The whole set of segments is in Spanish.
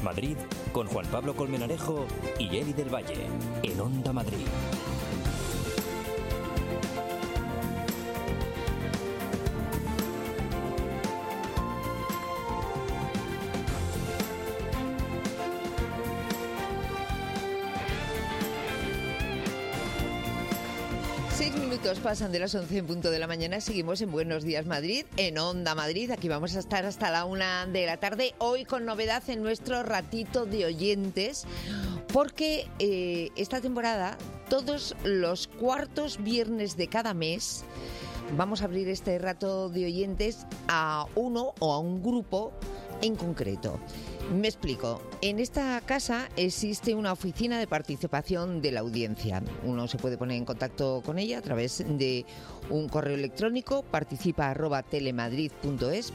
Madrid con Juan Pablo Colmenarejo y Eli del Valle en Onda Madrid. Pasan de las 11 en punto de la mañana. Seguimos en Buenos Días Madrid, en Onda Madrid. Aquí vamos a estar hasta la 1 de la tarde. Hoy con novedad en nuestro ratito de oyentes, porque esta temporada, todos los cuartos viernes de cada mes, vamos a abrir este rato de oyentes a uno o a un grupo en concreto. Me explico. En esta casa existe una oficina de participación de la audiencia. Uno se puede poner en contacto con ella a través de un correo electrónico, participa@telemadrid.es,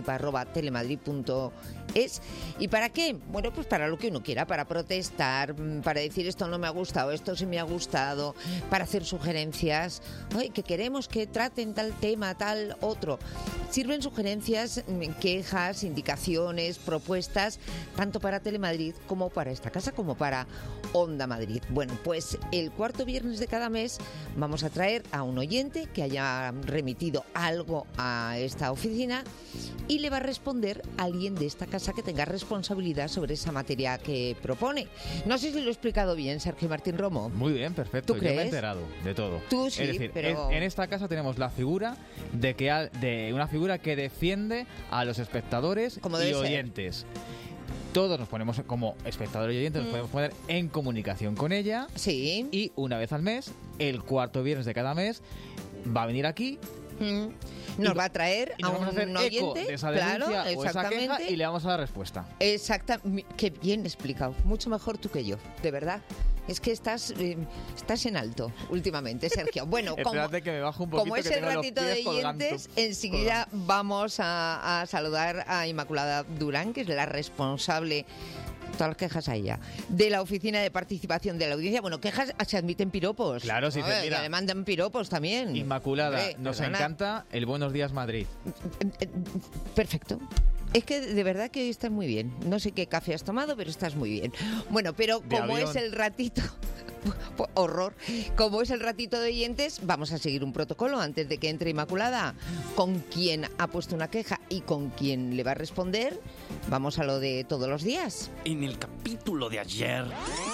participa@telemadrid.es. ¿Y para qué? Bueno, pues para lo que uno quiera, para protestar, para decir esto no me ha gustado, esto sí me ha gustado, para hacer sugerencias, ay, que queremos que traten tal tema, tal otro. Sirven sugerencias, quejas, indicaciones, propuestas, tanto para Telemadrid como para esta casa, como para Onda Madrid. Bueno, pues el cuarto viernes de cada mes vamos a traer a un oyente que haya remitido algo a esta oficina y le va a responder a alguien de esta casa que tenga responsabilidad sobre esa materia que propone. No sé si lo he explicado bien, Sergio Martín Romo. Muy bien, perfecto. ¿Tú crees? Yo me he enterado de todo. Tú sí, es decir, pero... en esta casa tenemos la figura de una figura que defiende a los espectadores y oyentes. Todos nos ponemos como espectadores y oyentes, nos podemos poner en comunicación con ella. Sí. Y una vez al mes, el cuarto viernes de cada mes, va a venir aquí. Nos va a traer a un oyente, de esa denuncia, claro, o esa queja, y le vamos a dar respuesta. Exactamente. Qué bien explicado. Mucho mejor tú que yo, de verdad. Es que estás en alto últimamente, Sergio. Bueno, que me bajo un poquito, como es el ratito de oyentes, enseguida vamos a saludar a Inmaculada Durán, que es la responsable, todas las quejas a ella, de la oficina de participación de la audiencia. Bueno, quejas se admiten piropos. Claro, sí, mira, le mandan piropos también. Inmaculada, nos encanta el Buenos Días Madrid. Perfecto. Es que de verdad que estás muy bien. No sé qué café has tomado, pero estás muy bien. Bueno, pero como es el ratito... horror. Como es el ratito de oyentes, vamos a seguir un protocolo antes de que entre Inmaculada. Con quien ha puesto una queja y con quien le va a responder, vamos a lo de todos los días. En el capítulo de ayer...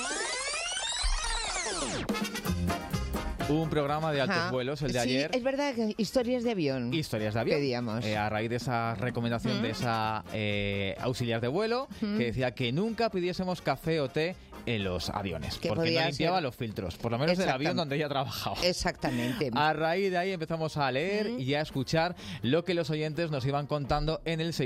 Un programa de altos vuelos, el de ayer. Sí, es verdad, historias de avión. Historias de avión. Pedíamos. A raíz de esa recomendación de esa auxiliar de vuelo, que decía que nunca pidiésemos café o té en los aviones, porque no limpiaba los filtros, por lo menos del avión donde ella trabajaba. Exactamente. A raíz de ahí empezamos a leer y a escuchar lo que los oyentes nos iban contando en el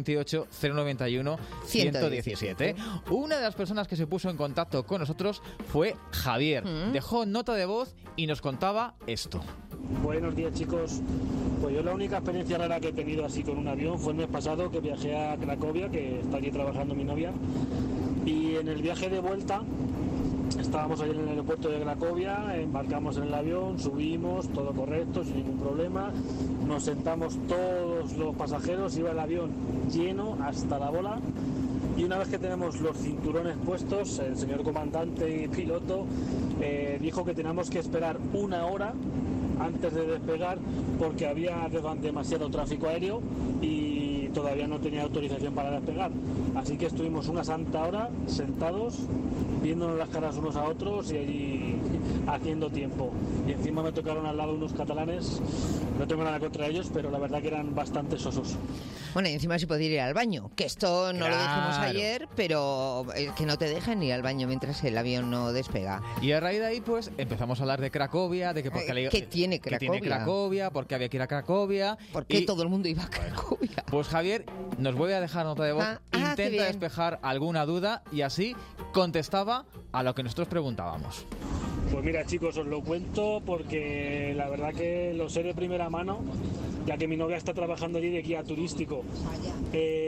628-091-117. Una de las personas que se puso en contacto con nosotros fue Javier. Dejó nota de voz y nos contaba esto. Buenos días, chicos. Pues yo la única experiencia rara que he tenido así con un avión fue el mes pasado, que viajé a Cracovia, que está allí trabajando mi novia, y en el viaje de vuelta estábamos allí en el aeropuerto de Cracovia, embarcamos en el avión, subimos, todo correcto, sin ningún problema, nos sentamos todos los pasajeros, iba el avión lleno hasta la bola. Y una vez que tenemos los cinturones puestos, el señor comandante y piloto dijo que teníamos que esperar 1 hora antes de despegar porque había demasiado tráfico aéreo y todavía no tenía autorización para despegar. Así que estuvimos una santa hora sentados, viéndonos las caras unos a otros y allí haciendo tiempo. Y encima me tocaron al lado unos catalanes, no tengo nada contra ellos, pero la verdad que eran bastante sosos. Bueno, y encima se puede ir al baño, que esto no lo dijimos ayer, pero que no te dejan ir al baño mientras el avión no despega. Y a raíz de ahí, pues, empezamos a hablar de Cracovia, de que ¿qué tiene Cracovia? Porque había que ir a Cracovia. ¿Por qué todo el mundo iba a Cracovia? Pues Javier nos vuelve a dejar nota de voz, intenta despejar alguna duda y así contestaba a lo que nosotros preguntábamos. Pues mira, chicos, os lo cuento porque la verdad que lo sé de primera mano, ya que mi novia está trabajando allí de guía turístico.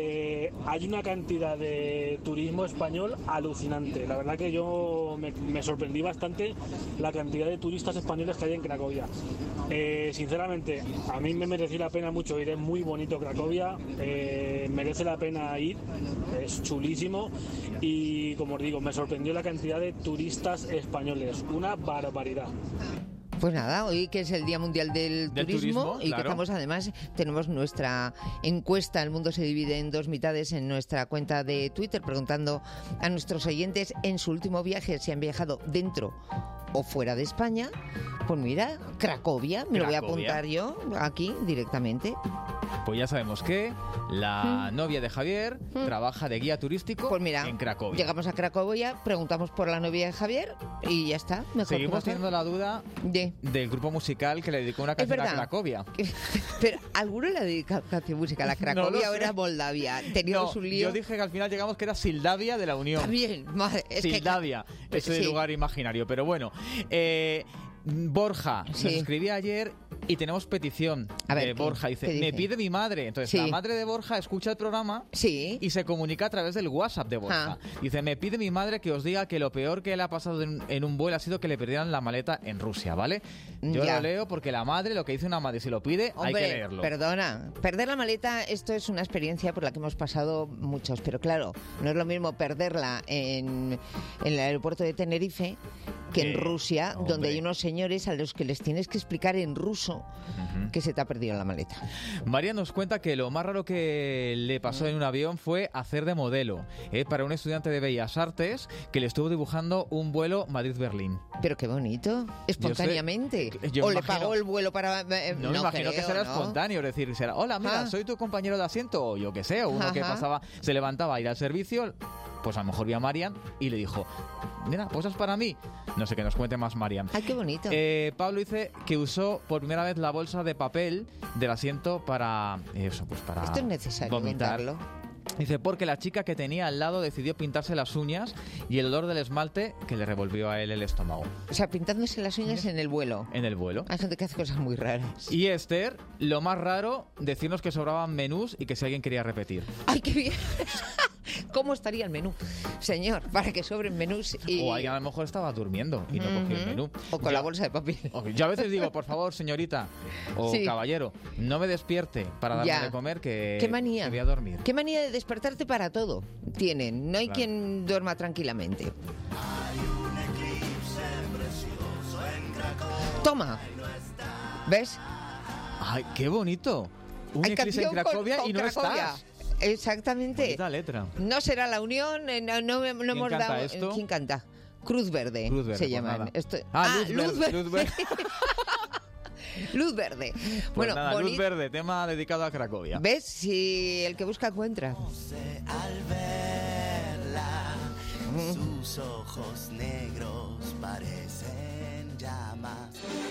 hay una cantidad de turismo español alucinante. La verdad que yo me sorprendí bastante la cantidad de turistas españoles que hay en Cracovia. Sinceramente, a mí me mereció la pena mucho ir, es muy bonito Cracovia, merece la pena ir, es chulísimo y, como os digo, me sorprendió la cantidad de turistas españoles, una barbaridad. Pues nada, hoy que es el Día Mundial del Turismo y claro. que estamos, además, tenemos nuestra encuesta, El Mundo se divide en dos mitades, en nuestra cuenta de Twitter, preguntando a nuestros oyentes en su último viaje si han viajado dentro o fuera de España. Pues mira, Cracovia, me lo voy a apuntar yo aquí directamente. Pues ya sabemos que la novia de Javier trabaja de guía turístico pues mira, en Cracovia. Llegamos a Cracovia, preguntamos por la novia de Javier y ya está. Seguimos teniendo la duda del grupo musical que le dedicó una canción a Cracovia. Pero ¿alguno le ha dedicado canción musical a Cracovia o era Moldavia? Teníamos un lío. Yo dije que al final llegamos que era Sildavia de la Unión. También, madre, es Sildavia, ese lugar imaginario. Pero bueno, Borja nos escribía ayer y tenemos petición de Borja. Dice, me pide mi madre. Entonces, la madre de Borja escucha el programa y se comunica a través del WhatsApp de Borja. Dice, me pide mi madre que os diga que lo peor que le ha pasado en un vuelo ha sido que le perdieran la maleta en Rusia, ¿vale? Yo lo leo porque la madre, lo que dice una madre, si lo pide, hay que leerlo. Perdona, perder la maleta, esto es una experiencia por la que hemos pasado muchos, pero claro, no es lo mismo perderla en el aeropuerto de Tenerife que en Rusia, donde hay unos señores a los que les tienes que explicar en ruso que se te ha perdido la maleta. María nos cuenta que lo más raro que le pasó en un avión fue hacer de modelo para un estudiante de Bellas Artes que le estuvo dibujando un vuelo Madrid-Berlín. Pero qué bonito, espontáneamente. Yo ¿O le pagó el vuelo para...? No, me imagino que será espontáneo, es decir, será, hola, mira, soy tu compañero de asiento, o yo qué sé, o uno que pasaba, se levantaba a ir al servicio, pues a lo mejor vio a Marian y le dijo, mira, posas para mí. No sé, que nos cuente más Marian. Ay, qué bonito. Pablo dice que usó por primera vez la bolsa de papel del asiento para eso, pues para esto es necesario vomitar. contarlo. Dice, porque la chica que tenía al lado decidió pintarse las uñas y el olor del esmalte que le revolvió a él el estómago. O sea, pintándose las uñas en el vuelo. En el vuelo. Hay gente que hace cosas muy raras. Y Esther, lo más raro, decirnos que sobraban menús y que si alguien quería repetir. ¡Ay, qué bien! ¿Cómo estaría el menú, señor, para que sobren menús? O alguien a lo mejor estaba durmiendo y no cogió el menú. O con la bolsa de papel. Yo a veces digo, por favor, señorita o caballero, no me despierte para darme de comer, que ¿qué manía? Voy a dormir. ¿Qué manía de despertarte para todo tienen? No hay quien duerma tranquilamente. Toma. ¿Ves? ¡Ay, qué bonito! Un eclipse en Cracovia y no estás. Exactamente. Bonita letra. No será la Unión, no hemos dado... Esto? ¿Quién canta? Cruz Verde se llaman. Luz Verde. Luz Verde. Pues bueno, nada, Luz Verde, tema dedicado a Cracovia. ¿Ves? Si el que busca encuentra. Al verla, sus ojos negros parecen llamas.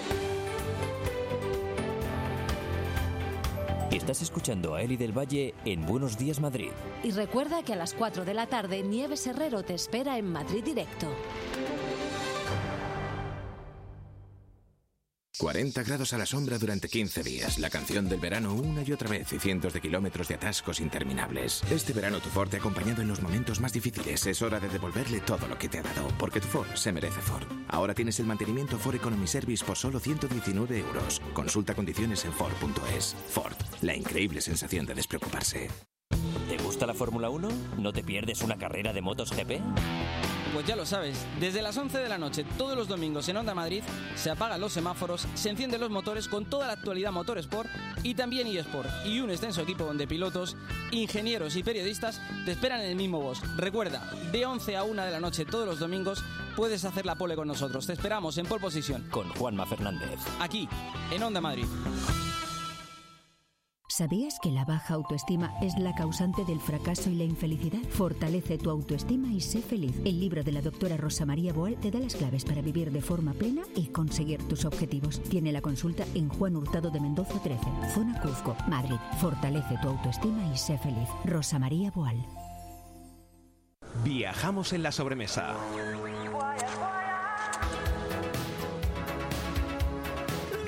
Estás escuchando a Eli del Valle en Buenos Días Madrid. Y recuerda que a las 4 de la tarde Nieves Herrero te espera en Madrid Directo. 40 grados a la sombra durante 15 días. La canción del verano una y otra vez y cientos de kilómetros de atascos interminables. Este verano tu Ford te ha acompañado en los momentos más difíciles. Es hora de devolverle todo lo que te ha dado, porque tu Ford se merece Ford. Ahora tienes el mantenimiento Ford Economy Service por solo 119 euros. Consulta condiciones en Ford.es. Ford, la increíble sensación de despreocuparse. ¿Te gusta la Fórmula 1? ¿No te pierdes una carrera de motos GP? Pues ya lo sabes, desde las 11 de la noche todos los domingos en Onda Madrid se apagan los semáforos, se encienden los motores con toda la actualidad Motorsport y también eSport, y un extenso equipo de pilotos, ingenieros y periodistas te esperan en el mismo box. Recuerda, de 11 a 1 de la noche todos los domingos puedes hacer la pole con nosotros. Te esperamos en Pole Position con Juanma Fernández, aquí en Onda Madrid. ¿Sabías que la baja autoestima es la causante del fracaso y la infelicidad? Fortalece tu autoestima y sé feliz. El libro de la doctora Rosa María Boal te da las claves para vivir de forma plena y conseguir tus objetivos. Tiene la consulta en Juan Hurtado de Mendoza 13, Zona Cuzco, Madrid. Fortalece tu autoestima y sé feliz. Rosa María Boal. Viajamos en la sobremesa.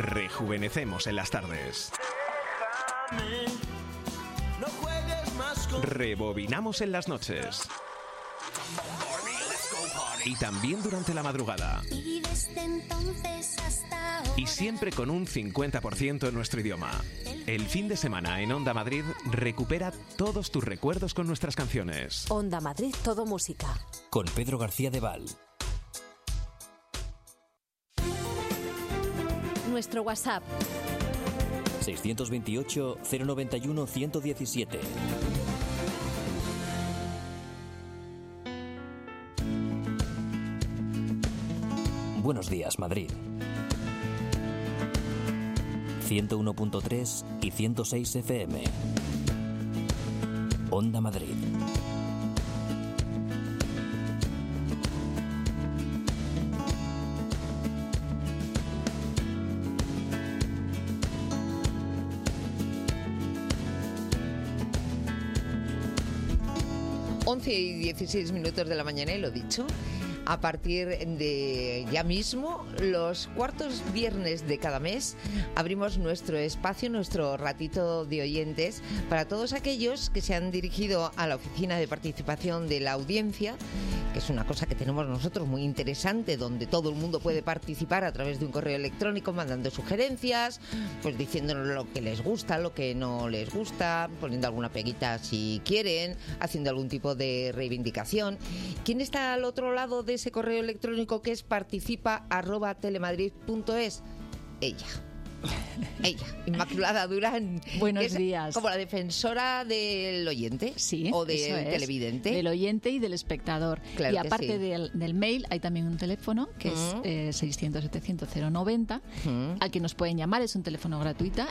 Rejuvenecemos en las tardes. No juegues más Rebobinamos en las noches. Y también durante la madrugada. Y desde entonces hasta ahora. Y siempre con un 50% en nuestro idioma. El fin de semana en Onda Madrid recupera todos tus recuerdos con nuestras canciones. Onda Madrid, todo música. Con Pedro García de Val. Nuestro WhatsApp 628 091 117. Buenos días, Madrid. 101.3 y 106 FM. Onda Madrid. Y 16 minutos de la mañana, y lo dicho, a partir de ya mismo, los cuartos viernes de cada mes, abrimos nuestro espacio, nuestro ratito de oyentes, para todos aquellos que se han dirigido a la oficina de participación de la audiencia, que es una cosa que tenemos nosotros muy interesante, donde todo el mundo puede participar a través de un correo electrónico, mandando sugerencias, pues diciéndonos lo que les gusta, lo que no les gusta, poniendo alguna peguita si quieren, haciendo algún tipo de reivindicación. ¿Quién está al otro lado de ese correo electrónico, que es participa@telemadrid.es? Ella, Inmaculada Durán. Buenos días. Como la defensora del oyente, sí, o del televidente. Del oyente y del espectador. Claro, y aparte sí, del mail, hay también un teléfono que es 600-700-090, al que nos pueden llamar. Es un teléfono gratuito,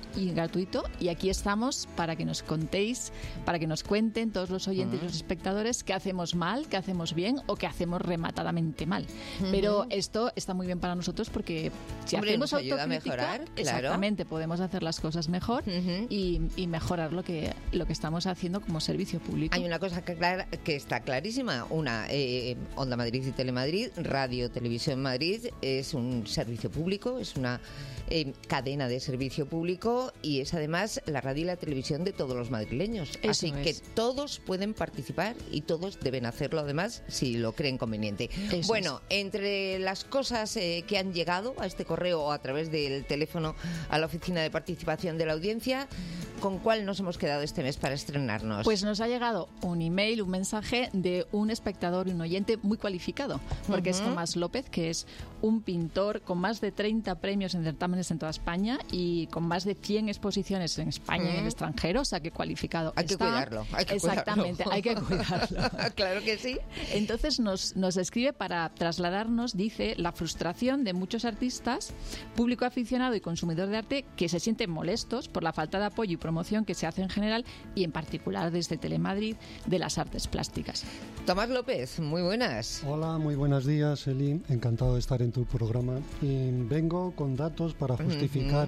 y aquí estamos para que nos contéis, para que nos cuenten todos los oyentes y los espectadores qué hacemos mal, qué hacemos bien o qué hacemos rematadamente mal. Pero esto está muy bien para nosotros, porque si hacemos nos ayuda a autocrítica, mejorar, claro. Exactamente, podemos hacer las cosas mejor y mejorar lo que estamos haciendo como servicio público. Hay una cosa que está clarísima. Una, Onda Madrid y Telemadrid, Radio Televisión Madrid, es un servicio público, es una cadena de servicio público, y es además la radio y la televisión de todos los madrileños. Así que todos pueden participar y todos deben hacerlo, además, si lo creen conveniente. Bueno, entre las cosas que han llegado a este correo o a través del teléfono a la oficina de participación de la audiencia, ¿con cuál nos hemos quedado este mes para estrenarnos? Pues nos ha llegado un email, un mensaje de un espectador y un oyente muy cualificado, porque es Tomás López, que es un pintor con más de 30 premios en certámenes en toda España y con más de 100 exposiciones en España y en el extranjero, o sea que cualificado hay está. Que cuidarlo, hay que Exactamente, cuidarlo. Hay que cuidarlo. Claro que sí. Entonces nos escribe para trasladarnos, dice, la frustración de muchos artistas, público aficionado y consumidor de arte, que se sienten molestos por la falta de apoyo y promoción que se hace en general, y en particular desde Telemadrid, de las artes plásticas. Tomás López, muy buenas. Hola, muy buenos días, Eli. Encantado de estar en tu programa. Y vengo con datos para justificar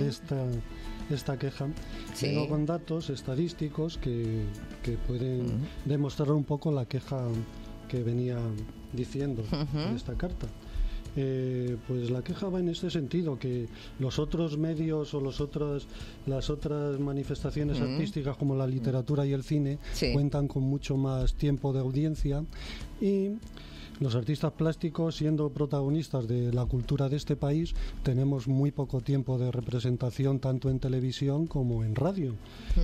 esta queja. Sí. Vengo con datos estadísticos que pueden demostrar un poco la queja que venía diciendo en esta carta. Pues la queja va en este sentido, que los otros medios o las otras manifestaciones artísticas, como la literatura y el cine, cuentan con mucho más tiempo de audiencia, y los artistas plásticos, siendo protagonistas de la cultura de este país, tenemos muy poco tiempo de representación, tanto en televisión como en radio.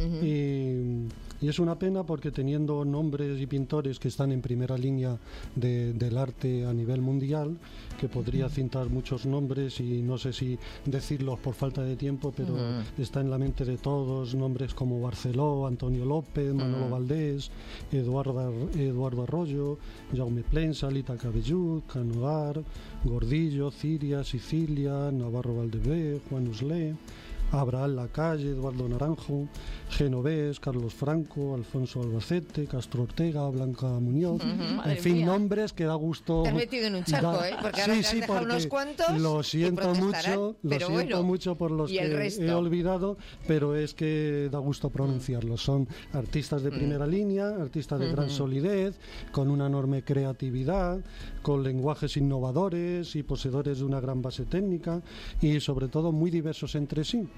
Y es una pena, porque teniendo nombres y pintores que están en primera línea del arte a nivel mundial, que podría citar muchos nombres y no sé si decirlos por falta de tiempo, pero está en la mente de todos, nombres como Barceló, Antonio López, Manolo Valdés, Eduardo Arroyo, Jaume Plensa, Lita Cabellut, Canoar, Gordillo, Ciria, Sicilia, Navarro Valdebé, Juan Uslé, Abraham Lacalle, Eduardo Naranjo, Genovés, Carlos Franco, Alfonso Albacete, Castro Ortega, Blanca Muñoz, en fin, nombres que da gusto. Te has metido en un charco, porque ahora te has dejado unos cuantos. Lo siento mucho por los que he olvidado, pero es que da gusto pronunciarlos. Son artistas de primera línea, artistas de gran solidez, con una enorme creatividad, con lenguajes innovadores y poseedores de una gran base técnica, y sobre todo muy diversos entre sí.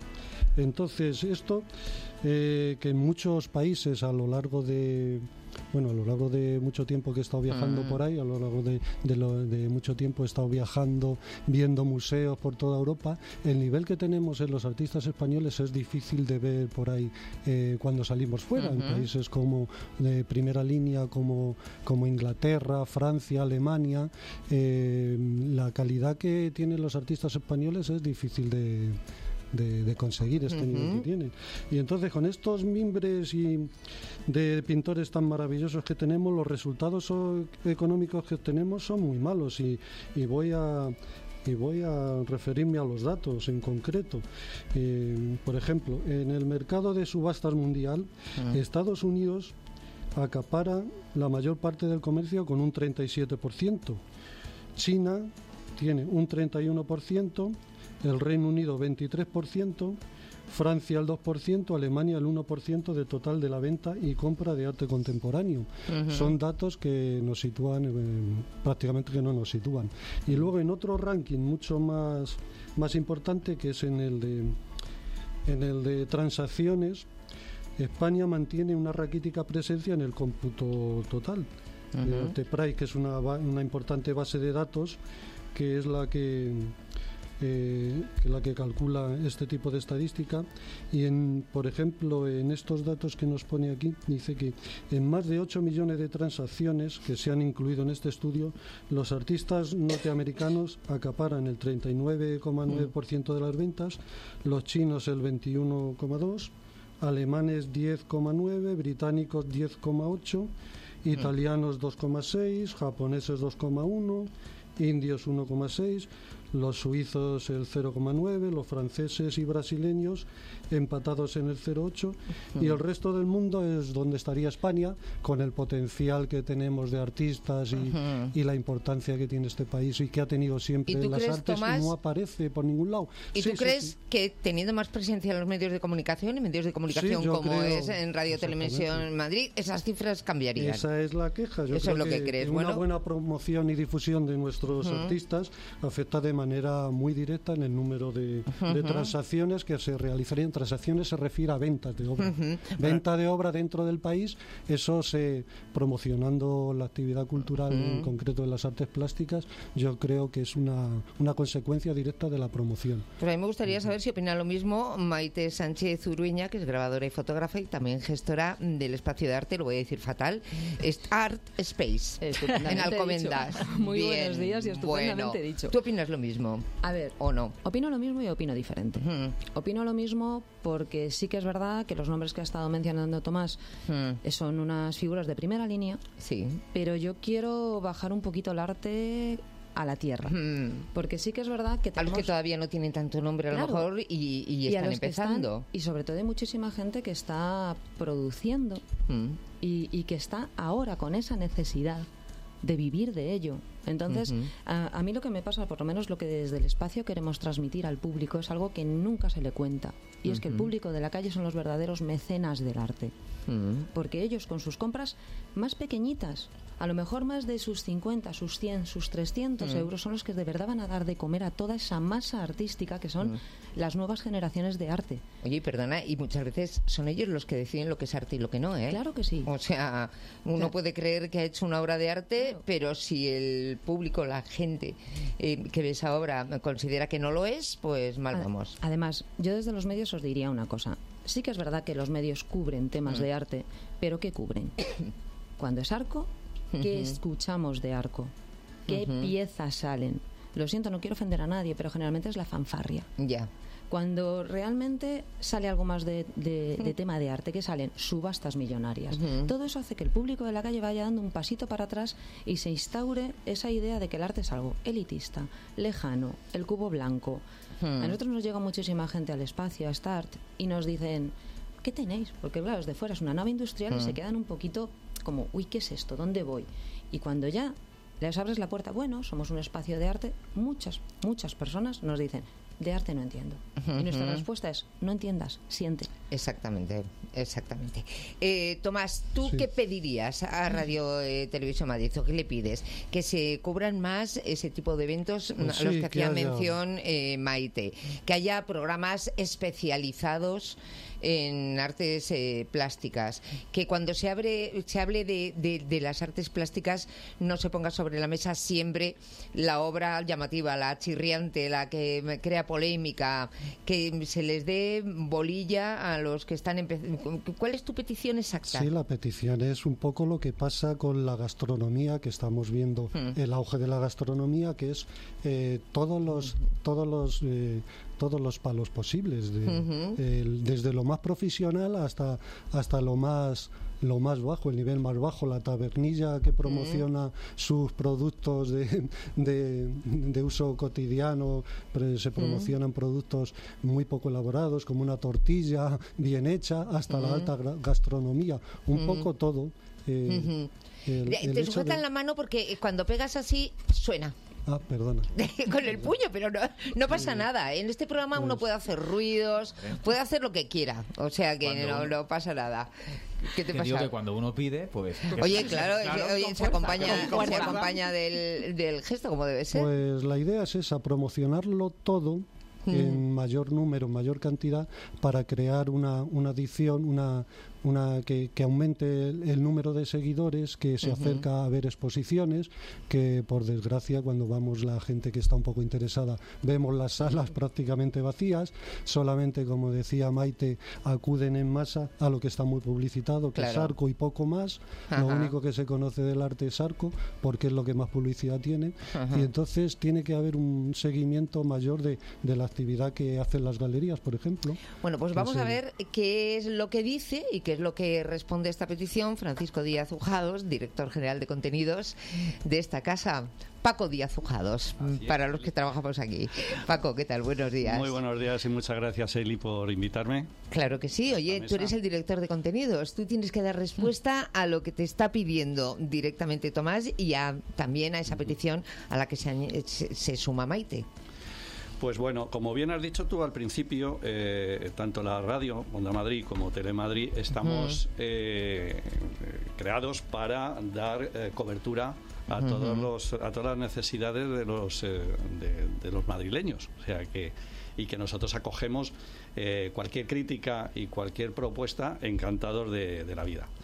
Entonces, esto que en muchos países a lo largo de mucho tiempo que he estado viajando por ahí, a lo largo de mucho tiempo he estado viajando, viendo museos por toda Europa, el nivel que tenemos en los artistas españoles es difícil de ver por ahí cuando salimos fuera, en países como de primera línea, como Inglaterra, Francia, Alemania. La calidad que tienen los artistas españoles es difícil de conseguir este nivel que tienen. Y entonces con estos mimbres y de pintores tan maravillosos que tenemos, los resultados económicos que tenemos son muy malos y voy a referirme a los datos en concreto. Por ejemplo, en el mercado de subastas mundial, Estados Unidos acapara la mayor parte del comercio con un 37%. China tiene un 31%, el Reino Unido 23%, Francia el 2%, Alemania el 1% de total de la venta y compra de arte contemporáneo. Son datos que nos sitúan, prácticamente que no nos sitúan. Y luego en otro ranking mucho más importante, que es en el de transacciones, España mantiene una raquítica presencia en el cómputo total. Arteprice, que es una importante base de datos, que es la que calcula este tipo de estadística, y por ejemplo en estos datos que nos pone aquí dice que en más de 8 millones de transacciones que se han incluido en este estudio, los artistas norteamericanos acaparan el 39,9% de las ventas, los chinos el 21,2%, alemanes 10,9%, británicos 10,8%, italianos 2,6%, japoneses 2,1%, indios 1,6%, los suizos el 0,9%, los franceses y brasileños empatados en el 0,8%, y el resto del mundo es donde estaría España, con el potencial que tenemos de artistas y la importancia que tiene este país y que ha tenido siempre en las artes, Tomás, y no aparece por ningún lado. ¿Y tú crees que teniendo más presencia en los medios de comunicación como es en Radio Televisión Madrid, esas cifras cambiarían? Esa es la queja. Yo Eso creo es lo que crees. Una buena promoción y difusión de nuestros artistas afecta de manera muy directa en el número de transacciones que se realizarían. Transacciones se refiere a ventas de obra. Venta de obra dentro del país, eso promocionando la actividad cultural, en concreto de las artes plásticas, yo creo que es una consecuencia directa de la promoción. Pues a mí me gustaría saber si opina lo mismo Maite Sánchez Urueña, que es grabadora y fotógrafa y también gestora del espacio de arte, lo voy a decir fatal, Art Space, en Alcobendas. Muy buenos días y estupendamente dicho. ¿Tú opinas lo mismo? A ver, ¿o no? Opino lo mismo y opino diferente. Opino lo mismo porque sí que es verdad que los nombres que ha estado mencionando Tomás son unas figuras de primera línea, sí, pero yo quiero bajar un poquito el arte a la tierra, porque sí que es verdad que tenemos... A los que todavía no tienen tanto nombre a lo mejor y están empezando. Y sobre todo hay muchísima gente que está produciendo y que está ahora con esa necesidad de vivir de ello. Entonces, a mí lo que me pasa, por lo menos lo que desde el espacio queremos transmitir al público, es algo que nunca se le cuenta. Y es que el público de la calle son los verdaderos mecenas del arte. Porque ellos, con sus compras más pequeñitas, a lo mejor más de sus 50, sus 100, sus 300 euros, son los que de verdad van a dar de comer a toda esa masa artística que son las nuevas generaciones de arte. Oye, perdona, y muchas veces son ellos los que deciden lo que es arte y lo que no, ¿eh? Claro que sí. O sea, uno puede creer que ha hecho una obra de arte, pero si el público, la gente que ve esa obra considera que no lo es, pues mal vamos. Además, yo desde los medios os diría una cosa. Sí que es verdad que los medios cubren temas de arte, pero ¿qué cubren? Cuando es Arco, ¿qué escuchamos de Arco? ¿Qué piezas salen? Lo siento, no quiero ofender a nadie, pero generalmente es la fanfarria. Ya. Cuando realmente sale algo más de tema de arte, que salen subastas millonarias. Todo eso hace que el público de la calle vaya dando un pasito para atrás y se instaure esa idea de que el arte es algo elitista, lejano, el cubo blanco. A nosotros nos llega muchísima gente al espacio, a Start, y nos dicen, ¿qué tenéis? Porque claro, desde fuera es una nave industrial y se quedan un poquito como, uy, ¿qué es esto? ¿Dónde voy? Y cuando ya les abres la puerta, bueno, somos un espacio de arte, muchas personas nos dicen, de arte no entiendo. Y nuestra respuesta es, no entiendas, siente. Exactamente. Tomás, ¿tú qué pedirías a Radio Televisión Madrid? ¿O qué le pides? Que se cubran más ese tipo de eventos a los que hacía mención Maite. Que haya programas especializados en artes plásticas, que cuando se hable de las artes plásticas no se ponga sobre la mesa siempre la obra llamativa, la chirriante, la que crea polémica, que se les dé bolilla a los que están empezando. ¿Cuál es tu petición exacta? Sí, la petición es un poco lo que pasa con la gastronomía, que estamos viendo el auge de la gastronomía, que es todos los palos posibles, desde lo más profesional hasta lo más bajo, el nivel más bajo, la tabernilla que promociona sus productos de uso cotidiano, se promocionan productos muy poco elaborados, como una tortilla bien hecha, hasta la alta gastronomía, un poco todo. Te sujetan la mano porque cuando pegas así suena. Ah, perdona. Con el puño, pero no pasa nada. En este programa uno puede hacer ruidos, puede hacer lo que quiera. O sea que no pasa nada. ¿Qué te pasa? Digo que cuando uno pide, pues... Oye, claro, se acompaña del gesto, como debe ser. Pues la idea es esa, promocionarlo todo en mayor número, mayor cantidad, para crear una adicción, que aumente el número de seguidores, que se acerca a ver exposiciones, que por desgracia cuando vamos la gente que está un poco interesada vemos las salas prácticamente vacías, solamente, como decía Maite, acuden en masa a lo que está muy publicitado, que es Arco y poco más. Lo único que se conoce del arte es Arco, porque es lo que más publicidad tiene, y entonces tiene que haber un seguimiento mayor de la actividad que hacen las galerías, por ejemplo. Bueno, pues vamos a ver qué es lo que dice y qué es lo que responde a esta petición Francisco Díaz Ujados, director general de contenidos de esta casa. Paco Díaz Ujados, para los que trabajamos aquí. Paco, ¿qué tal? Buenos días. Muy buenos días y muchas gracias, Eli, por invitarme. Claro que sí. Oye, tú eres el director de contenidos. Tú tienes que dar respuesta a lo que te está pidiendo directamente Tomás y también a esa petición a la que se suma Maite. Pues bueno, como bien has dicho tú al principio, tanto la radio Onda Madrid como Telemadrid estamos creados para dar cobertura a todas las necesidades de los madrileños, o sea que nosotros acogemos cualquier crítica y cualquier propuesta, encantados de la vida.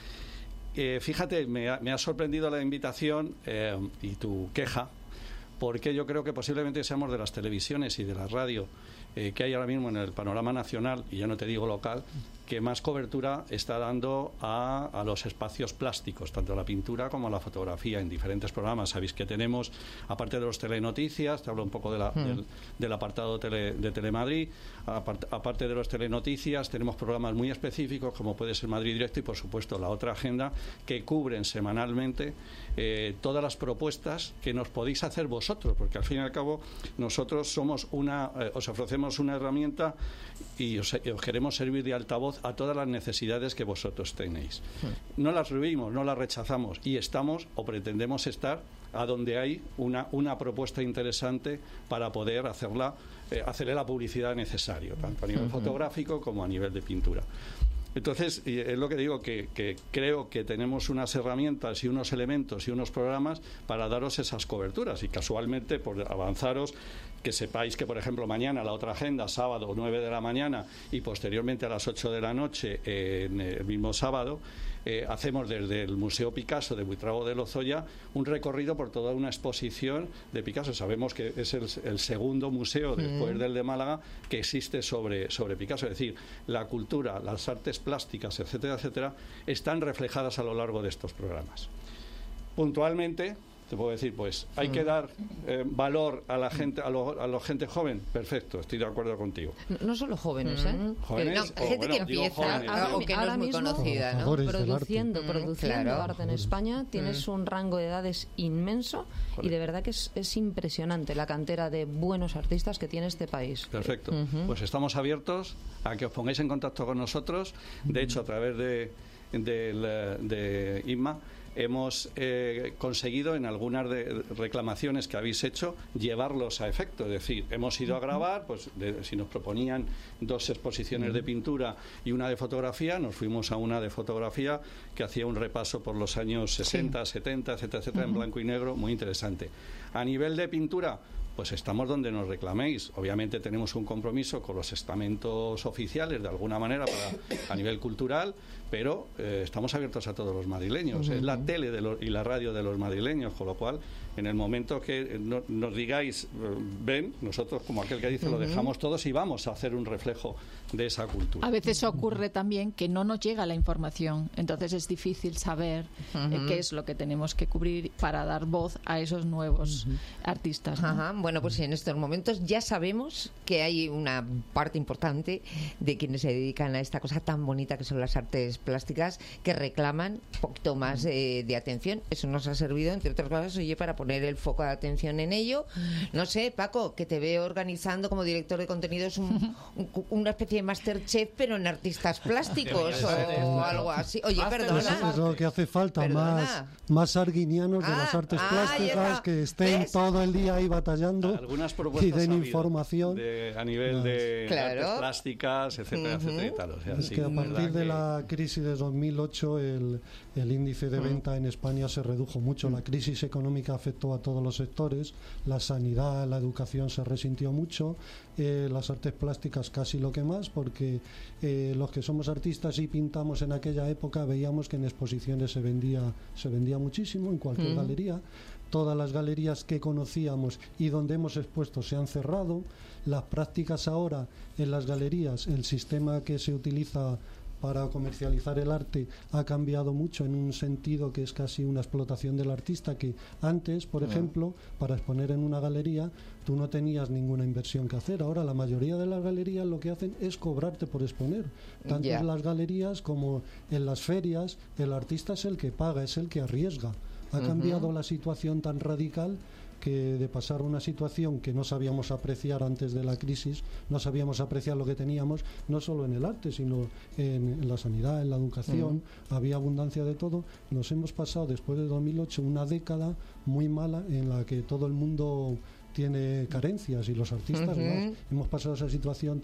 Fíjate, me ha sorprendido la invitación y tu queja, porque yo creo que posiblemente seamos de las televisiones y de la radio que hay ahora mismo en el panorama nacional, y ya no te digo local, que más cobertura está dando a los espacios plásticos, tanto a la pintura como a la fotografía, en diferentes programas. Sabéis que tenemos, aparte de los telenoticias, te hablo un poco del apartado de Telemadrid, aparte de los telenoticias, tenemos programas muy específicos, como puede ser Madrid Directo, y por supuesto la otra agenda, que cubren semanalmente todas las propuestas que nos podéis hacer vosotros, porque al fin y al cabo nosotros somos os ofrecemos una herramienta y os queremos servir de altavoz a todas las necesidades que vosotros tenéis. No las rehuimos, no las rechazamos, y estamos o pretendemos estar a donde hay una propuesta interesante para poder hacerle la publicidad necesaria, tanto a nivel fotográfico como a nivel de pintura. Entonces, es lo que digo, que creo que tenemos unas herramientas y unos elementos y unos programas para daros esas coberturas, y casualmente, por avanzaros, que sepáis que, por ejemplo, mañana la otra agenda, sábado 9 de la mañana y posteriormente a las 8 de la noche, en el mismo sábado, hacemos desde el Museo Picasso de Buitrago de Lozoya un recorrido por toda una exposición de Picasso. Sabemos que es el segundo museo después del de Málaga que existe sobre Picasso. Es decir, la cultura, las artes plásticas, etcétera, etcétera, están reflejadas a lo largo de estos programas. Puntualmente, te puedo decir, pues hay que dar valor a la gente, a la gente joven. Perfecto, estoy de acuerdo contigo. No solo jóvenes, jóvenes, gente que empieza o que no es muy conocida, ¿no? Produciendo arte en España tienes un rango de edades inmenso. Correcto. Y de verdad que es impresionante la cantera de buenos artistas que tiene este país. Perfecto. Pues estamos abiertos a que os pongáis en contacto con nosotros. De hecho, a través de Inma, hemos conseguido en algunas reclamaciones que habéis hecho llevarlos a efecto. Es decir, hemos ido a grabar, pues si nos proponían 2 exposiciones de pintura y una de fotografía, nos fuimos a una de fotografía que hacía un repaso por los años 60, 70, etcétera, etcétera, en blanco y negro, muy interesante. A nivel de pintura, pues estamos donde nos reclaméis. Obviamente tenemos un compromiso con los estamentos oficiales, de alguna manera, a nivel cultural, pero estamos abiertos a todos los madrileños. Es la tele y la radio de los madrileños, con lo cual, en el momento que nos digáis, ven, nosotros, como aquel que dice, lo dejamos todos y vamos a hacer un reflejo de esa cultura. A veces ocurre también que no nos llega la información, entonces es difícil saber qué es lo que tenemos que cubrir para dar voz a esos nuevos artistas, ¿no? Bueno, pues en estos momentos ya sabemos que hay una parte importante de quienes se dedican a esta cosa tan bonita que son las artes plásticas, que reclaman un poquito más de atención. Eso nos ha servido, entre otras cosas, oye, para poner el foco de atención en ello. No sé, Paco, que te veo organizando como director de contenidos una especie de Masterchef, pero en artistas plásticos o algo así. Oye, perdona. Es lo que hace falta, más arguinianos de las artes plásticas que estén todo el día ahí batallando algunas propuestas y den información a nivel de artes plásticas, etcétera, etcétera y tal. O sea, es que a partir de la crisis de 2008 el índice de venta en España se redujo mucho. La crisis económica afectó a todos los sectores, la sanidad, la educación se resintió mucho, las artes plásticas casi lo que más, porque los que somos artistas y pintamos en aquella época veíamos que en exposiciones se vendía muchísimo, en cualquier galería. Todas las galerías que conocíamos y donde hemos expuesto se han cerrado. Las prácticas ahora en las galerías, el sistema que se utiliza para comercializar el arte ha cambiado mucho, en un sentido que es casi una explotación del artista, que antes, por ejemplo, para exponer en una galería tú no tenías ninguna inversión que hacer. Ahora la mayoría de las galerías lo que hacen es cobrarte por exponer. Tanto en las galerías como en las ferias, el artista es el que paga, es el que arriesga. Ha cambiado la situación tan radical que de pasar una situación que no sabíamos apreciar antes de la crisis, no sabíamos apreciar lo que teníamos, no solo en el arte, sino en la sanidad, en la educación, había abundancia de todo. Nos hemos pasado, después de 2008, una década muy mala en la que todo el mundo tiene carencias y los artistas más. Hemos pasado esa situación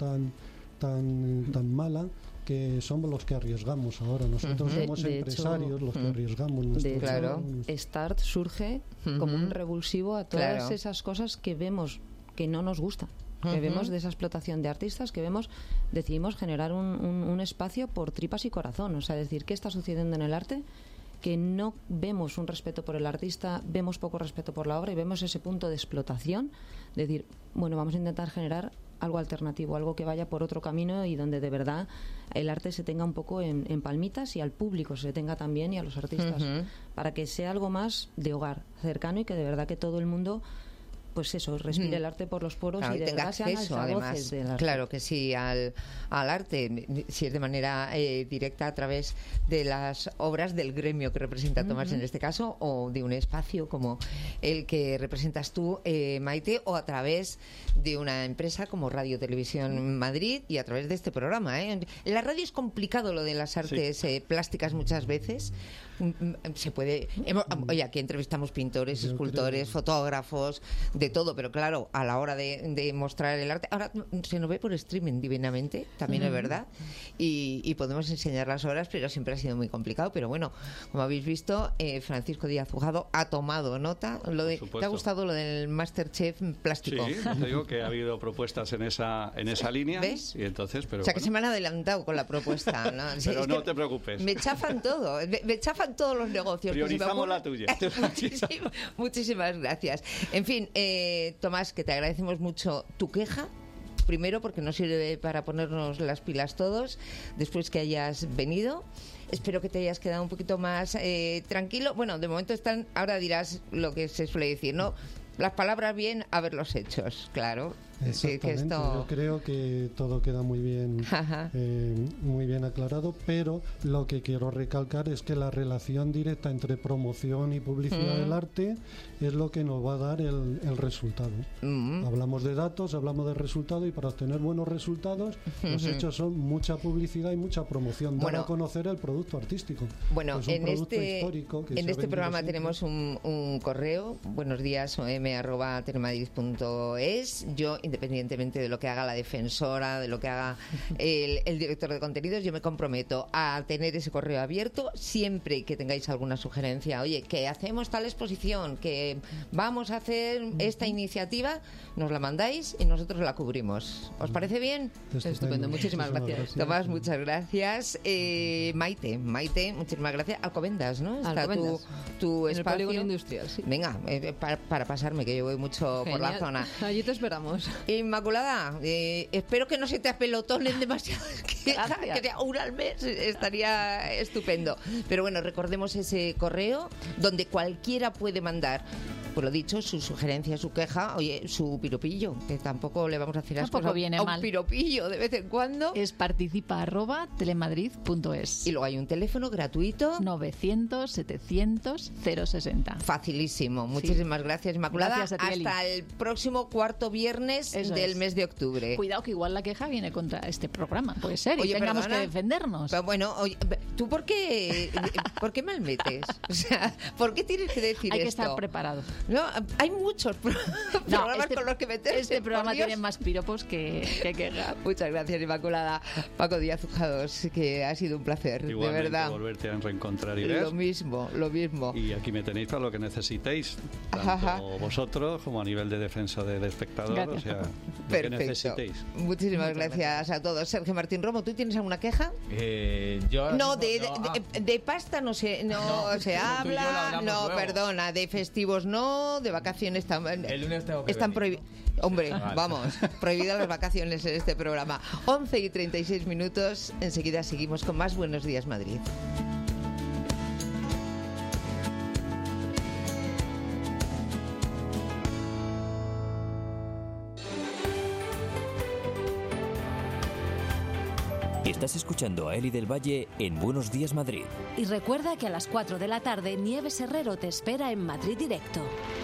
tan mala que somos los que arriesgamos ahora. Nosotros somos empresarios los que arriesgamos. Start surge como un revulsivo a todas esas cosas que vemos que no nos gusta, que vemos de esa explotación de artistas, que decidimos generar un espacio por tripas y corazón. O sea, decir, ¿qué está sucediendo en el arte? Que no vemos un respeto por el artista, vemos poco respeto por la obra y vemos ese punto de explotación, de decir, bueno, vamos a intentar generar algo alternativo, algo que vaya por otro camino y donde de verdad el arte se tenga un poco en palmitas y al público se tenga también y a los artistas, para que sea algo más de hogar, cercano y que de verdad que todo el mundo, pues eso, respire el arte por los poros y de tenga verdad sean altavoces del arte. Claro que sí, al arte, si es de manera directa a través de las obras del gremio que representa Tomás en este caso, o de un espacio como el que representas tú, Maite, o a través de una empresa como Radio Televisión Madrid y a través de este programa. En la radio es complicado lo de las artes plásticas muchas veces. Se puede. Oye, aquí entrevistamos pintores, escultores, fotógrafos, de todo, pero claro, a la hora de mostrar el arte, ahora se nos ve por streaming divinamente, también es verdad, y podemos enseñar las obras, pero siempre ha sido muy complicado. Pero bueno, como habéis visto, Francisco Díaz Ujado ha tomado nota. ¿Te ha gustado lo del Masterchef plástico? Sí, te digo que ha habido propuestas en esa línea. ¿Ves? Y entonces, pero o sea, que se me han adelantado con la propuesta, ¿no? Pero no te preocupes. Me chafan todo, me chafan todos los negocios. Priorizamos la tuya. Muchísimas gracias. En fin, Tomás, que te agradecemos mucho tu queja. Primero, porque nos sirve para ponernos las pilas todos, después que hayas venido. Espero que te hayas quedado un poquito más tranquilo. Bueno, de momento ahora dirás lo que se suele decir, ¿no? Las palabras bien, a ver los hechos, claro. Exactamente. Yo creo que todo queda muy bien aclarado, pero lo que quiero recalcar es que la relación directa entre promoción y publicidad del arte es lo que nos va a dar el resultado. Hablamos de datos, hablamos de resultados, y para obtener buenos resultados los hechos son mucha publicidad y mucha promoción, dar a conocer el producto artístico. Bueno, en este programa tenemos un correo, buenosdias@telemadrid.es. Yo, independientemente de lo que haga la defensora, de lo que haga el director de contenidos, yo me comprometo a tener ese correo abierto siempre que tengáis alguna sugerencia. Oye, que hacemos tal exposición, que vamos a hacer esta iniciativa, nos la mandáis y nosotros la cubrimos. ¿Os parece bien? Estupendo. Muchísimas gracias. Tomás, muchas gracias. Maite, muchísimas gracias. Alcobendas, ¿no? Está tu en espacio. El polígono industrial, sí. Venga, para pasarme, que yo voy mucho por la zona. Allí te esperamos. Inmaculada, espero que no se te apelotonen demasiado. Que sea una al mes estaría estupendo. Pero bueno, recordemos ese correo donde cualquiera puede mandar, pues lo dicho, su sugerencia, su queja, oye, su piropillo, que tampoco le vamos a hacer asco. Tampoco viene mal. Un piropillo de vez en cuando. Es participa@telemadrid.es. Y luego hay un teléfono gratuito. 900-700-060. Facilísimo. Muchísimas gracias, Inmaculada. Gracias a ti, hasta el próximo cuarto viernes del mes de octubre. Cuidado, que igual la queja viene contra este programa. Puede ser, oye, y tengamos que defendernos. Pero bueno, oye, ¿tú por qué mal metes? O sea, ¿por qué tienes que decir esto? Hay que estar preparado. No, hay muchos programas con los que meterse. Este programa tiene más piropos que quejas. Muchas gracias, Inmaculada. Paco Díaz Ujados, que ha sido un placer, igualmente, de verdad. Volverte a reencontrar y ver. Lo mismo. Y aquí me tenéis para lo que necesitéis, tanto vosotros como a nivel de defensa del espectador. Gracias. O sea, lo que necesitéis. Muchísimas gracias a todos. Sergio Martín Romo, ¿tú tienes alguna queja? No, de pasta no se habla, perdona, de festivos no, de vacaciones el lunes tengo que están prohibidas. Hombre, vale. Vamos, prohibidas las vacaciones en este programa. 11:36, enseguida seguimos con más Buenos Días Madrid. Estás escuchando a Eli del Valle en Buenos Días Madrid. Y recuerda que a las 4 de la tarde Nieves Herrero te espera en Madrid Directo.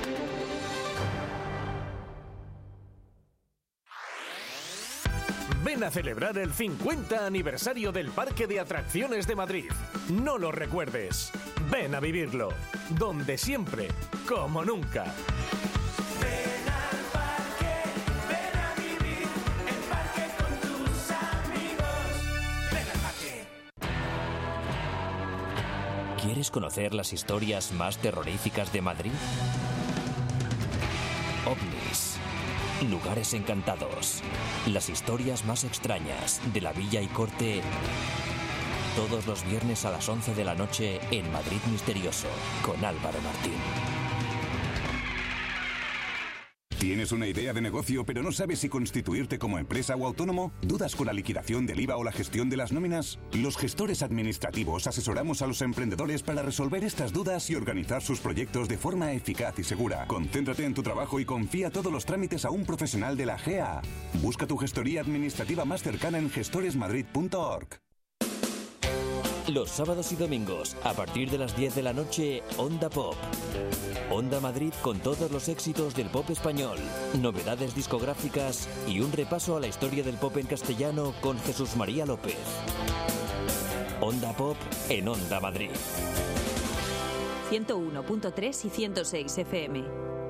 Ven a celebrar el 50 aniversario del Parque de Atracciones de Madrid. No lo recuerdes. Ven a vivirlo. Donde siempre, como nunca. Ven al parque, ven a vivir el parque con tus amigos. Ven al parque. ¿Quieres conocer las historias más terroríficas de Madrid? OVNIs. Lugares encantados. Las historias más extrañas de la Villa y Corte. Todos los viernes a las 11 de la noche en Madrid Misterioso con Álvaro Martín. ¿Tienes una idea de negocio pero no sabes si constituirte como empresa o autónomo? ¿Dudas con la liquidación del IVA o la gestión de las nóminas? Los gestores administrativos asesoramos a los emprendedores para resolver estas dudas y organizar sus proyectos de forma eficaz y segura. Concéntrate en tu trabajo y confía todos los trámites a un profesional de la GA. Busca tu gestoría administrativa más cercana en gestoresmadrid.org. Los sábados y domingos, a partir de las 10 de la noche, Onda Pop. Onda Madrid con todos los éxitos del pop español, novedades discográficas y un repaso a la historia del pop en castellano con Jesús María López. Onda Pop en Onda Madrid. 101.3 y 106 FM.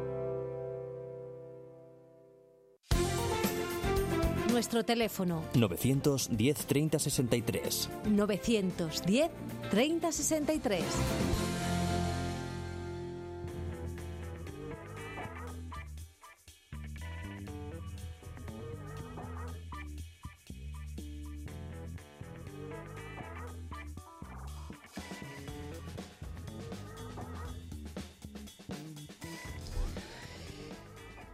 Nuestro teléfono 910 30 63. 910 30 63.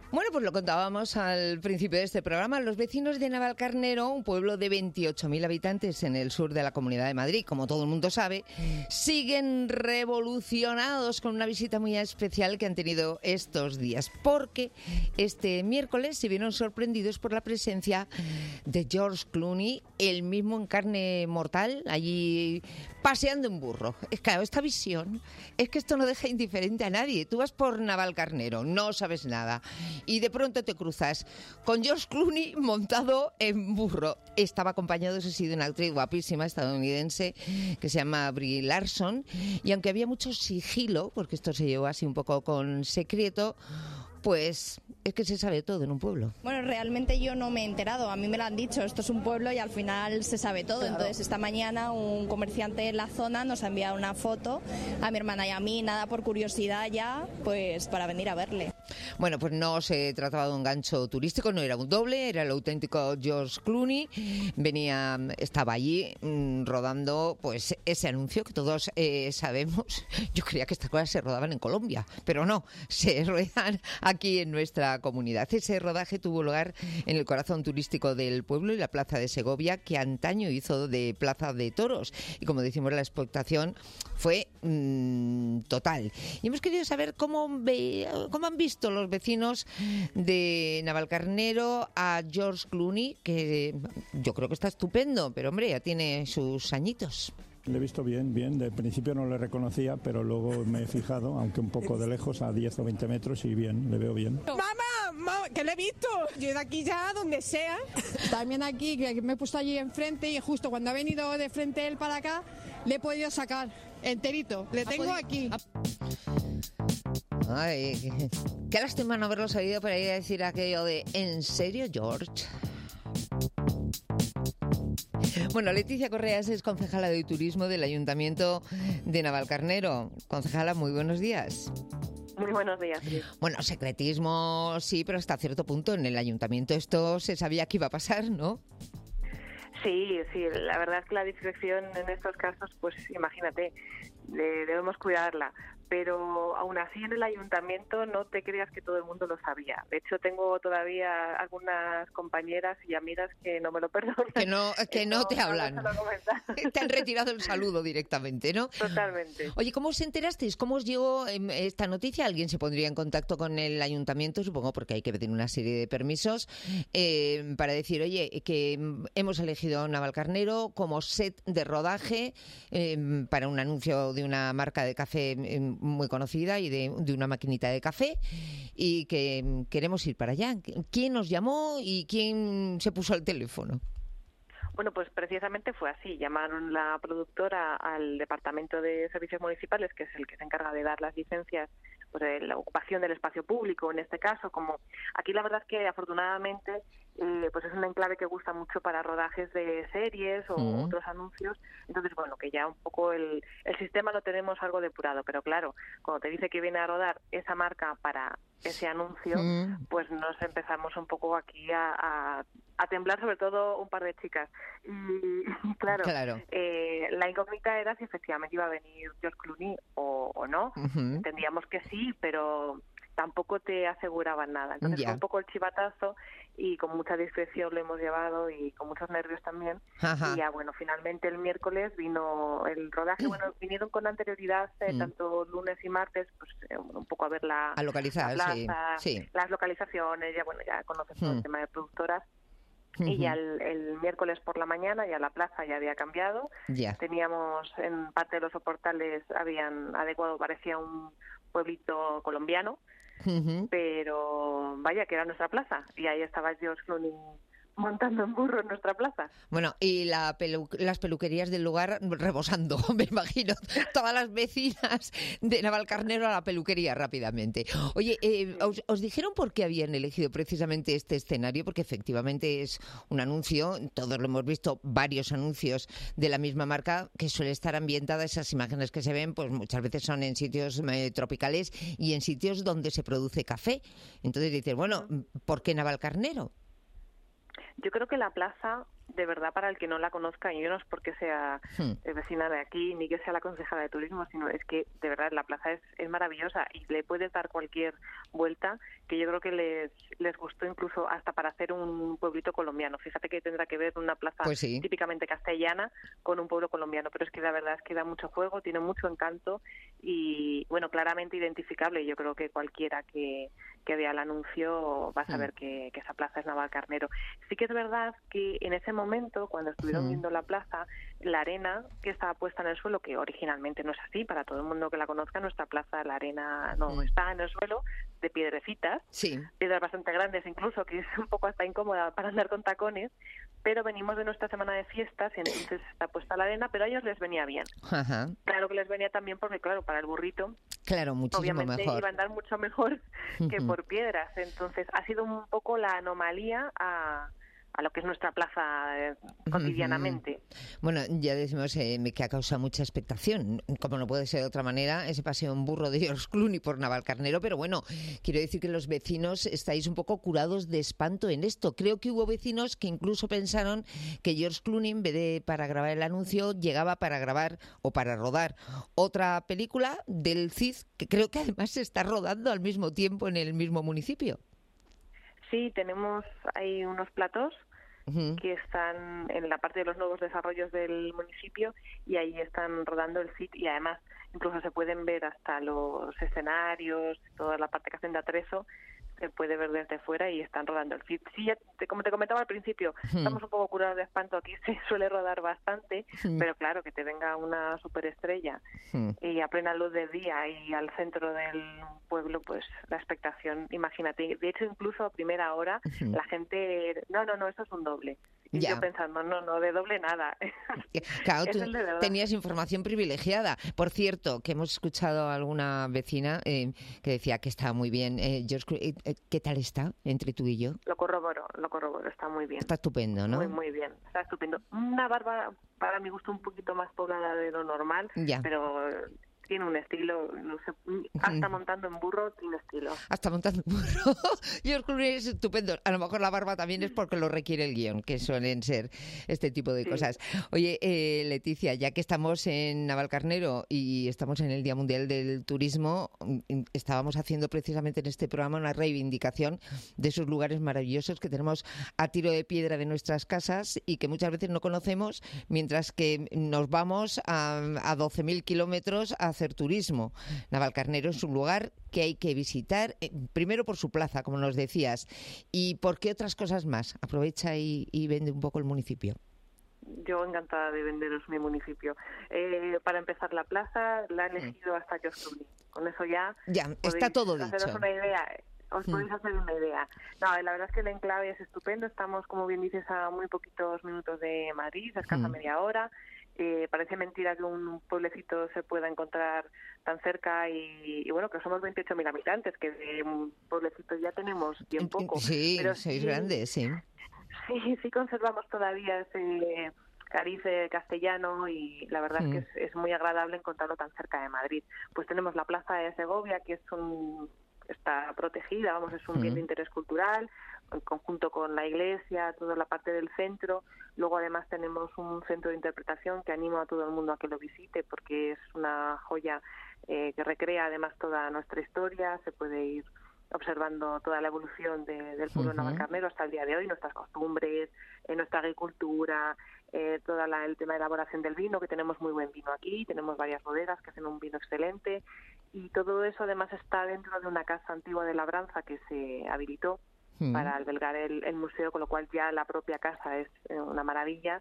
Bueno, pues lo contábamos al principio de este programa. Los vecinos de Navalcarnero, un pueblo de 28.000 habitantes en el sur de la Comunidad de Madrid, como todo el mundo sabe, siguen revolucionados con una visita muy especial que han tenido estos días, porque este miércoles se vieron sorprendidos por la presencia de George Clooney, el mismo en carne mortal, allí paseando en burro. Es claro, esta visión, es que esto no deja indiferente a nadie. Tú vas por Navalcarnero, no sabes nada, y de pronto te cruzas con George Clooney montado en burro. Estaba acompañado, eso sí, de una actriz guapísima estadounidense que se llama Brie Larson, y aunque había mucho sigilo, porque esto se llevó así un poco con secreto, pues es que se sabe todo en un pueblo. Bueno, realmente yo no me he enterado, a mí me lo han dicho, esto es un pueblo y al final se sabe todo. Claro. Entonces esta mañana un comerciante en la zona nos ha enviado una foto a mi hermana y a mí, nada por curiosidad ya, pues para venir a verle. Bueno, pues no se trataba de un gancho turístico, no era un doble, era el auténtico George Clooney. Estaba allí rodando pues ese anuncio que todos sabemos. Yo creía que estas cosas se rodaban en Colombia, pero no, se ruedan aquí en nuestra comunidad. Ese rodaje tuvo lugar en el corazón turístico del pueblo y la plaza de Segovia, que antaño hizo de plaza de toros. Y como decimos, la expectación fue total. Y hemos querido saber cómo han visto los vecinos de Navalcarnero a George Clooney, que yo creo que está estupendo, pero hombre, ya tiene sus añitos. Le he visto bien. De principio no le reconocía, pero luego me he fijado, aunque un poco de lejos, a 10 o 20 metros, y bien, le veo bien. ¡Mamá! ¡Que le he visto! Yo de aquí ya, donde sea. También aquí, que me he puesto allí enfrente y justo cuando ha venido de frente él para acá, le he podido sacar enterito. Le tengo aquí. Ay, qué lástima no haberlo sabido para ir a decir aquello de ¿en serio, George? Bueno, Leticia Correas es concejala de turismo del Ayuntamiento de Navalcarnero. Concejala, muy buenos días. Muy buenos días. Sí. Bueno, secretismo sí, pero hasta cierto punto en el Ayuntamiento esto se sabía que iba a pasar, ¿no? Sí, la verdad es que la discreción en estos casos, pues imagínate, debemos cuidarla. Pero aún así en el ayuntamiento no te creas que todo el mundo lo sabía. De hecho, tengo todavía algunas compañeras y amigas que no me lo perdonan. Que no te hablan. Te han retirado el saludo directamente, ¿no? Totalmente. Oye, ¿cómo os enterasteis? ¿Cómo os llegó esta noticia? ¿Alguien se pondría en contacto con el ayuntamiento? Supongo porque hay que pedir una serie de permisos para decir, oye, que hemos elegido Navalcarnero como set de rodaje para un anuncio de una marca de café muy conocida y de una maquinita de café, y que queremos ir para allá. ¿Quién nos llamó y quién se puso al teléfono? Bueno, pues precisamente fue así. Llamaron la productora al Departamento de Servicios Municipales, que es el que se encarga de dar las licencias, pues de la ocupación del espacio público, en este caso. Como aquí la verdad es que afortunadamente pues es un enclave que gusta mucho para rodajes de series o otros anuncios. Entonces, bueno, que ya un poco el sistema lo tenemos algo depurado, pero claro, cuando te dice que viene a rodar esa marca para ese anuncio, pues nos empezamos un poco aquí a temblar, sobre todo un par de chicas. Y claro. La incógnita era si efectivamente iba a venir George Clooney o no. Entendíamos que sí, pero tampoco te aseguraban nada. Entonces fue un poco el chivatazo, y con mucha discreción lo hemos llevado y con muchos nervios también. Y ya, bueno, finalmente el miércoles vino el rodaje. Bueno, vinieron con anterioridad, tanto lunes y martes, pues un poco a ver la localizar, la plaza, las localizaciones, ya conoces todo el tema de productoras. Y ya el miércoles por la mañana ya la plaza ya había cambiado. Teníamos en parte de los soportales, habían adecuado, parecía un pueblito colombiano, pero vaya que era nuestra plaza, y ahí estaba George Clooney montando en burro en nuestra plaza. Bueno, y las peluquerías del lugar rebosando, me imagino. Todas las vecinas de Navalcarnero a la peluquería rápidamente. Oye, ¿os dijeron por qué habían elegido precisamente este escenario? Porque efectivamente es un anuncio, todos lo hemos visto, varios anuncios de la misma marca, que suele estar ambientada, esas imágenes que se ven, pues muchas veces son en sitios tropicales y en sitios donde se produce café. Entonces dices, bueno, ¿por qué Navalcarnero? Yo creo que la plaza de verdad, para el que no la conozca, y yo no es porque sea vecina de aquí ni que sea la consejera de turismo, sino es que de verdad la plaza es maravillosa y le puedes dar cualquier vuelta, que yo creo que les gustó incluso hasta para hacer un pueblito colombiano. Fíjate que tendrá que ver una plaza típicamente castellana con un pueblo colombiano, pero es que la verdad es que da mucho juego, tiene mucho encanto y, bueno, claramente identificable. Yo creo que cualquiera que vea el anuncio va a saber que esa plaza es Navalcarnero. Sí que es verdad que en ese momento, cuando estuvieron viendo la plaza, la arena que estaba puesta en el suelo, que originalmente no es así, para todo el mundo que la conozca, nuestra plaza, la arena no está en el suelo, de piedrecitas, piedras bastante grandes incluso, que es un poco hasta incómoda para andar con tacones, pero venimos de nuestra semana de fiestas y entonces está puesta la arena, pero a ellos les venía bien. Ajá. Claro que les venía también porque, claro, para el burrito, claro, muchísimo obviamente mejor. iba a andar mucho mejor que por piedras. Entonces ha sido un poco la anomalía a lo que es nuestra plaza cotidianamente. Bueno, ya decimos que ha causado mucha expectación, como no puede ser de otra manera, ese paseo en burro de George Clooney por Navalcarnero, pero bueno, quiero decir que los vecinos estáis un poco curados de espanto en esto. Creo que hubo vecinos que incluso pensaron que George Clooney, en vez de para grabar el anuncio, llegaba para grabar o para rodar otra película del Cid, que creo que además se está rodando al mismo tiempo en el mismo municipio. Sí, tenemos ahí unos platós que están en la parte de los nuevos desarrollos del municipio y ahí están rodando el Cid y además incluso se pueden ver hasta los escenarios, toda la parte que hacen de atrezo, se puede ver desde fuera y están rodando el Cid. Sí, como te comentaba al principio, estamos un poco curados de espanto, aquí se suele rodar bastante, pero claro, que te venga una superestrella y a plena luz del día y al centro del pueblo, pues la expectación, imagínate. De hecho, incluso a primera hora la gente, no, eso es un doble. Y yo pensando, no, de doble nada. Claro, tú tenías información privilegiada. Por cierto, que hemos escuchado a alguna vecina que decía que estaba muy bien. George, ¿qué tal está entre tú y yo? Lo corroboro, está muy bien. Está estupendo, ¿no? Muy bien, está estupendo. Una barba, para mi gusto, un poquito más poblada de lo normal, pero tiene un estilo, no sé, hasta montando en burro tiene estilo. Hasta montando en burro. George Clooney es estupendo. A lo mejor la barba también es porque lo requiere el guión, que suelen ser este tipo de cosas. Oye, Leticia, ya que estamos en Navalcarnero y estamos en el Día Mundial del Turismo, estábamos haciendo precisamente en este programa una reivindicación de esos lugares maravillosos que tenemos a tiro de piedra de nuestras casas y que muchas veces no conocemos, mientras que nos vamos a 12.000 kilómetros a hacer turismo. Navalcarnero es un lugar que hay que visitar, primero por su plaza, como nos decías, y por qué otras cosas más. Aprovecha y vende un poco el municipio. Yo encantada de venderos mi municipio. Para empezar, la plaza la ha elegido hasta George Clooney. Con eso ya está todo dicho. Haceros una idea. Os podéis hacer una idea. No, la verdad es que el enclave es estupendo. Estamos, como bien dices, a muy poquitos minutos de Madrid, a escasa media hora. Parece mentira que un pueblecito se pueda encontrar tan cerca y bueno, que somos 28.000 habitantes, que de un pueblecito ya tenemos bien poco. Sí, pero sois grandes, sí. Sí conservamos todavía ese cariz castellano y la verdad es que es muy agradable encontrarlo tan cerca de Madrid. Pues tenemos la Plaza de Segovia, que está protegida, es un bien de interés cultural, en conjunto con la iglesia, toda la parte del centro. Luego además tenemos un centro de interpretación que animo a todo el mundo a que lo visite porque es una joya que recrea además toda nuestra historia. Se puede ir observando toda la evolución del pueblo navalcarnero hasta el día de hoy, nuestras costumbres, nuestra agricultura, todo el tema de elaboración del vino, que tenemos muy buen vino aquí, tenemos varias bodegas que hacen un vino excelente y todo eso además está dentro de una casa antigua de labranza que se habilitó para albergar el museo, con lo cual ya la propia casa es una maravilla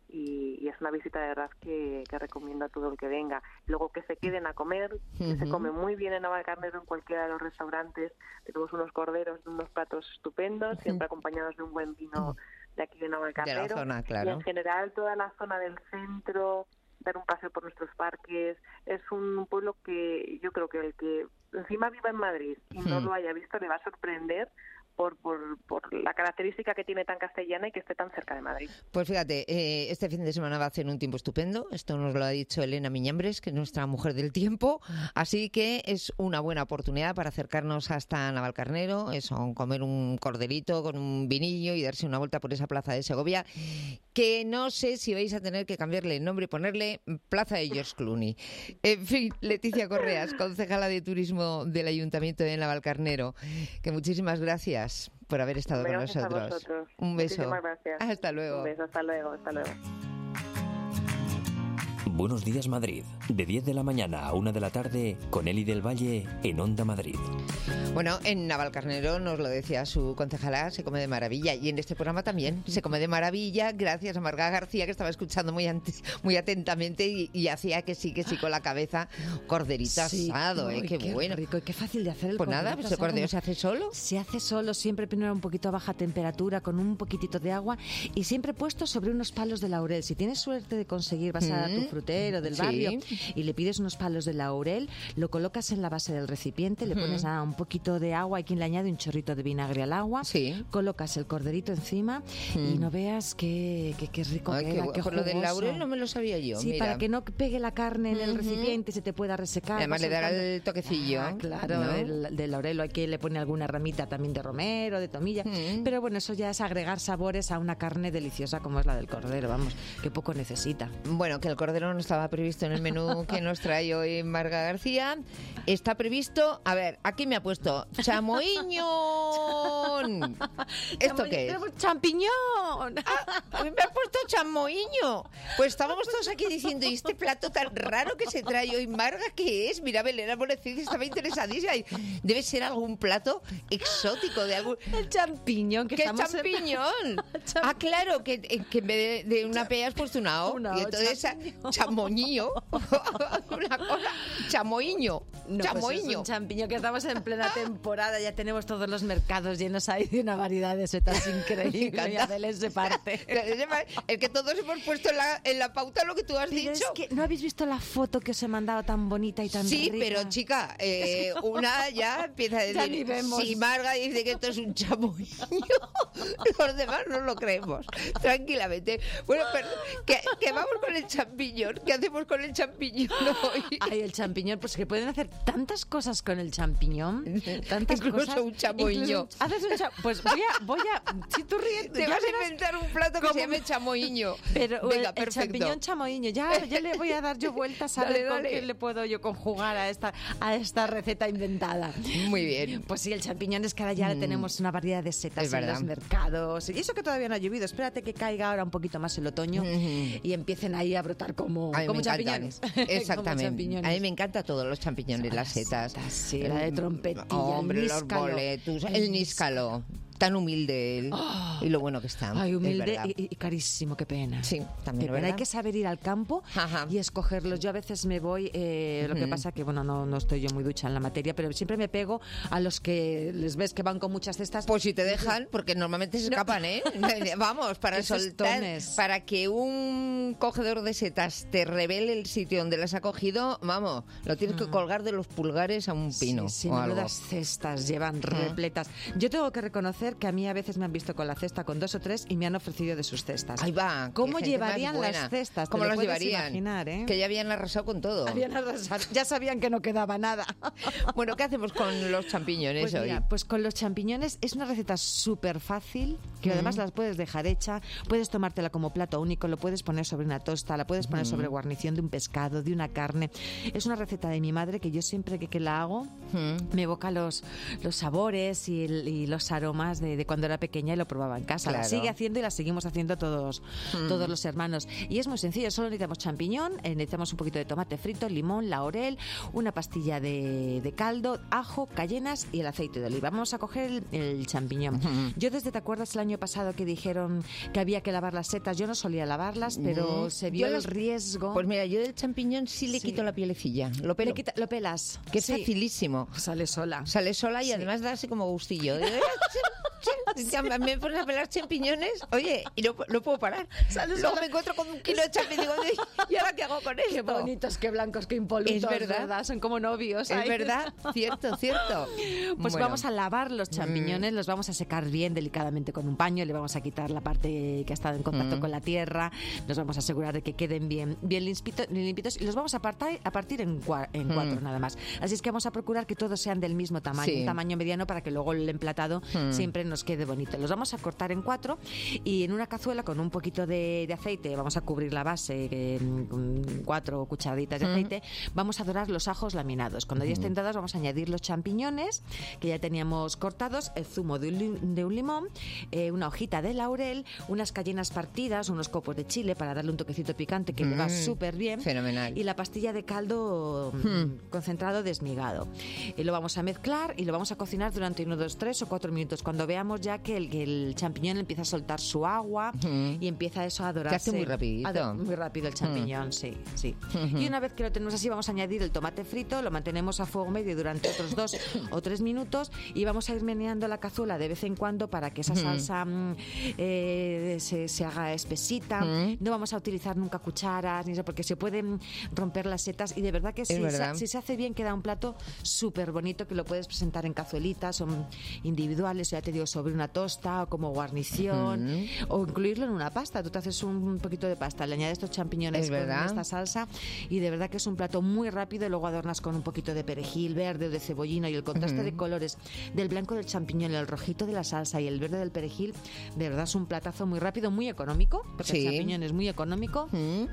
y es una visita de verdad que recomiendo a todo el que venga. Luego que se queden a comer, que se come muy bien en Navalcarnero en cualquiera de los restaurantes. Tenemos unos corderos, unos platos estupendos, siempre acompañados de un buen vino de aquí de Navalcarnero. De la zona, claro. Y en general toda la zona del centro, dar un paseo por nuestros parques. Es un pueblo que yo creo que el que encima viva en Madrid y no lo haya visto le va a sorprender por la característica que tiene tan castellana y que esté tan cerca de Madrid. Pues fíjate, este fin de semana va a hacer un tiempo estupendo. Esto nos lo ha dicho Elena Miñambres, que es nuestra mujer del tiempo. Así que es una buena oportunidad para acercarnos hasta Navalcarnero, eso, comer un corderito con un vinillo y darse una vuelta por esa plaza de Segovia, que no sé si vais a tener que cambiarle el nombre y ponerle Plaza de George Clooney. En fin, Leticia Correas, concejala de Turismo del Ayuntamiento de Navalcarnero, que muchísimas gracias por haber estado con nosotros. Un beso. Muchísimas gracias. Hasta luego. Un beso, hasta luego. Buenos días, Madrid. De 10 de la mañana a 1 de la tarde, con Eli del Valle en Onda Madrid. Bueno, en Navalcarnero, nos lo decía su concejala, se come de maravilla. Y en este programa también se come de maravilla, gracias a Marga García, que estaba escuchando muy atentamente y hacía que sí con la cabeza. Corderito asado, qué bueno. Rico, y qué fácil de hacer el pues corderito. Nada, pues el cordero se hace solo. Se hace solo, siempre primero un poquito a baja temperatura, con un poquitito de agua y siempre puesto sobre unos palos de laurel. Si tienes suerte de conseguir, vas a tu frutero del barrio y le pides unos palos de laurel, lo colocas en la base del recipiente, le pones un poquito de agua, hay quien le añade un chorrito de vinagre al agua, colocas el corderito encima y no veas qué rico queda, qué jugoso. Lo del laurel no me lo sabía yo. Sí, mira, para que no pegue la carne en el recipiente y se te pueda resecar. Además le dará el toquecillo. Claro, ¿no? El del laurel, hay que le pone alguna ramita también de romero, de tomilla, pero bueno, eso ya es agregar sabores a una carne deliciosa como es la del cordero, vamos, que poco necesita. Bueno, que el cordero no estaba previsto en el menú que nos trae hoy Marga García. Está previsto, a ver, aquí me ha puesto chamoiño. ¿Esto qué es? ¡Champiñón! A mí me ha puesto chamoiño. Pues estábamos todos aquí diciendo, ¿y este plato tan raro que se trae hoy Marga qué es? Mira, Belén Bonecid estaba interesadísima. Debe ser algún plato exótico de algún... El champiñón. ¿Qué champiñón? Ah, claro, que en vez de una P has puesto una O. Y entonces chamoñillo. Una cosa, chamoiño. No, chamoiño. Pues es un champiñón, que estamos en plena temporada, ya tenemos todos los mercados llenos ahí de una variedad de setas increíble. Y Adele se parte. El que todos hemos puesto en la pauta lo que tú has dicho. Es que ¿no habéis visto la foto que os he mandado tan bonita y tan rica? Sí, pero chica, una ya empieza a decir, si Marga dice que esto es un chamoiño, los demás no lo creemos. Tranquilamente. Bueno, pero que vamos con el champiñón. ¿Qué hacemos con el champiñón hoy? Ay, el champiñón, pues que pueden hacer tantas cosas con el champiñón. Tantas incluso cosas. Un chamoiño. Haces un pues voy a si tú ríes, te vas a inventar un plato que se llame chamoiño. Pero venga, el perfecto. champiñón chamoiño, ya le voy a dar yo vueltas a ver con qué le puedo yo conjugar a esta receta inventada. Muy bien. Pues sí, el champiñón es que ahora ya tenemos una variedad de setas en los mercados. Y eso que todavía no ha llovido. Espérate que caiga ahora un poquito más el otoño y empiecen ahí a brotar como champiñones. Exactamente. A mí me encanta todos los champiñones, las setas. Sí, la de trompetilla, hombre, los boletus, el níscalo. Tan humilde él y lo bueno que está. Ay, humilde y carísimo, qué pena. Sí, también. Pero hay que saber ir al campo y escogerlos. Yo a veces me voy, lo que pasa que, bueno, no estoy yo muy ducha en la materia, pero siempre me pego a los que les ves que van con muchas cestas. Pues si te dejan, porque normalmente se escapan, ¿eh? Vamos, para soltar, para que un cogedor de setas te revele el sitio donde las ha cogido, vamos, lo tienes que colgar de los pulgares a un pino. Sí, o algo. Las cestas llevan repletas. Yo tengo que reconocer que a mí a veces me han visto con la cesta con 2 o 3 y me han ofrecido de sus cestas. Ahí va. ¿Cómo llevarían las cestas? ¿Cómo las llevarían? Imaginar, ¿eh? Que ya habían arrasado con todo. Ya sabían que no quedaba nada. Bueno, ¿qué hacemos con los champiñones pues hoy? Mira, pues con los champiñones es una receta súper fácil, que además las puedes dejar hecha, puedes tomártela como plato único, lo puedes poner sobre una tosta, la puedes poner sobre guarnición de un pescado, de una carne. Es una receta de mi madre que yo siempre que la hago me evoca los sabores y los aromas de cuando era pequeña y lo probaba en casa. La sigue haciendo y la seguimos haciendo todos los hermanos. Y es muy sencillo, solo necesitamos champiñón, necesitamos un poquito de tomate frito, limón, laurel, una pastilla de caldo, ajo, cayenas y el aceite de oliva. Vamos a coger el champiñón. Yo ¿te acuerdas el año pasado que dijeron que había que lavar las setas? Yo no solía lavarlas, pero se vio el riesgo. Pues mira, yo del champiñón sí le quito la pielecilla. Lo pelo. Lo pelas. Que es facilísimo. Sale sola. Sale sola y además da así como gustillo. me pones a pelar champiñones, oye, y no puedo parar. Luego me encuentro con un kilo de champiñones y digo, ¿y ahora qué hago con esto? Qué bonitos, qué blancos, qué impolutos. Es verdad. Son como novios. Es verdad, cierto. Pues Bueno. vamos a lavar los champiñones, los vamos a secar bien delicadamente con un paño, le vamos a quitar la parte que ha estado en contacto con la tierra, nos vamos a asegurar de que queden bien limpitos y los vamos a partir en cuatro nada más. Así es que vamos a procurar que todos sean del mismo tamaño, un tamaño mediano para que luego el emplatado siempre nos quede bonito. Los vamos a cortar en 4 y en una cazuela con un poquito de aceite vamos a cubrir la base con 4 cucharaditas de aceite. Vamos a dorar los ajos laminados. Cuando ya estén dorados vamos a añadir los champiñones que ya teníamos cortados, el zumo de un limón, una hojita de laurel, unas cayenas partidas, unos copos de chile para darle un toquecito picante que le va súper bien. Fenomenal. Y la pastilla de caldo concentrado desmigado. Lo vamos a mezclar y lo vamos a cocinar durante 1, 2, 3 o 4 minutos. Cuando veamos ya que el champiñón empieza a soltar su agua y empieza eso a dorarse. Se hace muy rapidito. Muy rápido el champiñón, sí. Y una vez que lo tenemos así, vamos a añadir el tomate frito, lo mantenemos a fuego medio durante otros 2 o 3 minutos y vamos a ir meneando la cazuela de vez en cuando para que esa salsa se haga espesita. No vamos a utilizar nunca cucharas ni eso, porque se pueden romper las setas y de verdad que si se hace bien queda un plato súper bonito que lo puedes presentar en cazuelitas, son individuales, ya te digo, sobre una tosta o como guarnición o incluirlo en una pasta. Tú te haces un poquito de pasta, le añades estos champiñones con esta salsa y de verdad que es un plato muy rápido y luego adornas con un poquito de perejil verde o de cebollino y el contraste de colores del blanco del champiñón, el rojito de la salsa y el verde del perejil, de verdad es un platazo muy rápido, muy económico, porque el champiñón es muy económico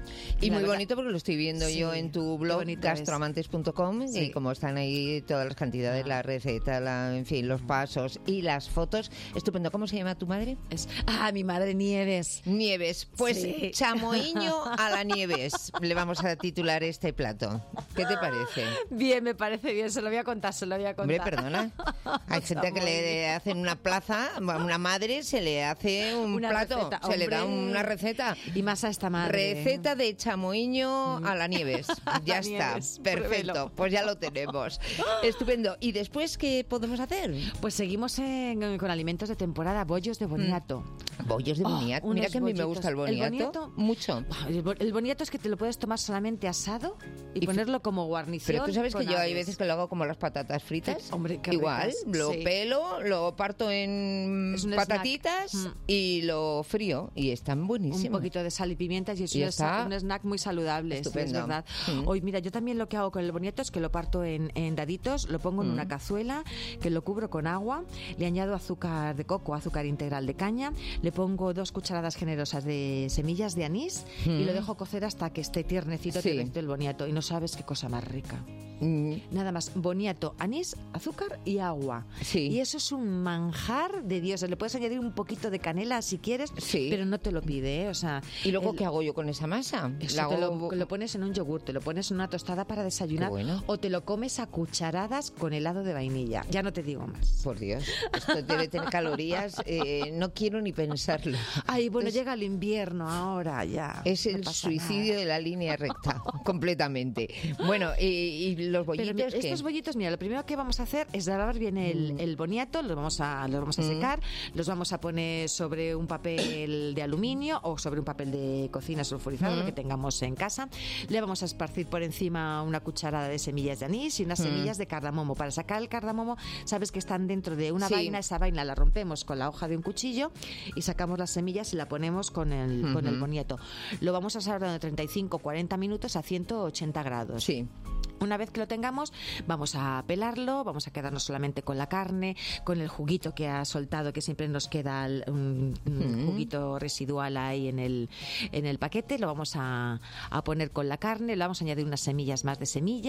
y muy bonito porque lo estoy viendo yo en tu blog gastroamantes.com y como están ahí todas las cantidades, la receta, en fin, los pasos y las fotos, estupendo. ¿Cómo se llama tu madre? Mi madre Nieves. Pues chamoiño a la Nieves le vamos a titular este plato. ¿Qué te parece? Bien, me parece bien, se lo voy a contar. Hombre, perdona. Hay gente que le hacen una plaza, a una madre se le hace un plato, receta, le da una receta. Y más a esta madre. Receta de chamoiño a la Nieves. Ya está, perfecto. Pues ya lo tenemos. Estupendo. ¿Y después qué podemos hacer? Pues seguimos con alimentos de temporada, bollos de boniato. Bollos de boniato. Mira que a mí me gusta el boniato. Mucho. El boniato es que te lo puedes tomar solamente asado y ponerlo como guarnición. Pero tú sabes que yo hay veces que lo hago como las patatas fritas. Hombre, qué igual, ricas. lo pelo, lo parto en patatitas y lo frío y están buenísimos. Un poquito de sal y pimientas y eso es un snack muy saludable. Estupendo. Sí, es verdad. Hoy, mira, yo también lo que hago con el boniato es que lo parto en daditos, lo pongo en una cazuela, que lo cubro con agua, le añado azúcar de coco, azúcar integral de caña, le pongo 2 cucharadas generosas de semillas de anís y lo dejo cocer hasta que esté tiernecito el boniato y no sabes qué cosa más rica. Nada más, boniato, anís, azúcar y agua. Y eso es un manjar de Dios. Le puedes añadir un poquito de canela si quieres, pero no te lo pide, o sea. ¿Y luego qué hago yo con esa masa? Lo pones en un yogur, te lo pones en una tostada para desayunar o te lo comes a cucharadas con helado de vainilla. Ya no te digo más. Por Dios, esto debe tener calorías, no quiero ni pensarlo. Ay, bueno, llega el invierno ahora ya. Es el suicidio de la línea recta, completamente. Bueno, y los bollitos. Pero estos bollitos, mira, lo primero que vamos a hacer es lavar bien el boniato, los vamos a secar, los vamos a poner sobre un papel de aluminio o sobre un papel de cocina sulfurizado, lo que tengamos en casa. Le vamos a esparcir por encima una cucharada de semillas de anís y unas semillas de cardamomo. Para sacar el cardamomo, sabes que están dentro de una vaina, esa vaina la rompemos con la hoja de un cuchillo y sacamos las semillas y la ponemos con el boniato. Lo vamos a asar durante 35-40 minutos a 180 grados. Una vez que lo tengamos, vamos a pelarlo, vamos a quedarnos solamente con la carne, con el juguito que ha soltado, que siempre nos queda un juguito residual ahí en el paquete. Lo vamos a poner con la carne, le vamos a añadir unas semillas más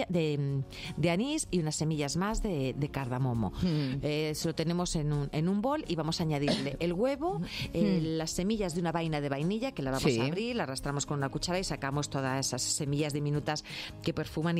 de anís y unas semillas más de cardamomo. Se lo tenemos en un bol y vamos a añadirle el huevo, las semillas de una vaina de vainilla que la vamos a abrir, la arrastramos con una cuchara y sacamos todas esas semillas diminutas que perfuman y tienen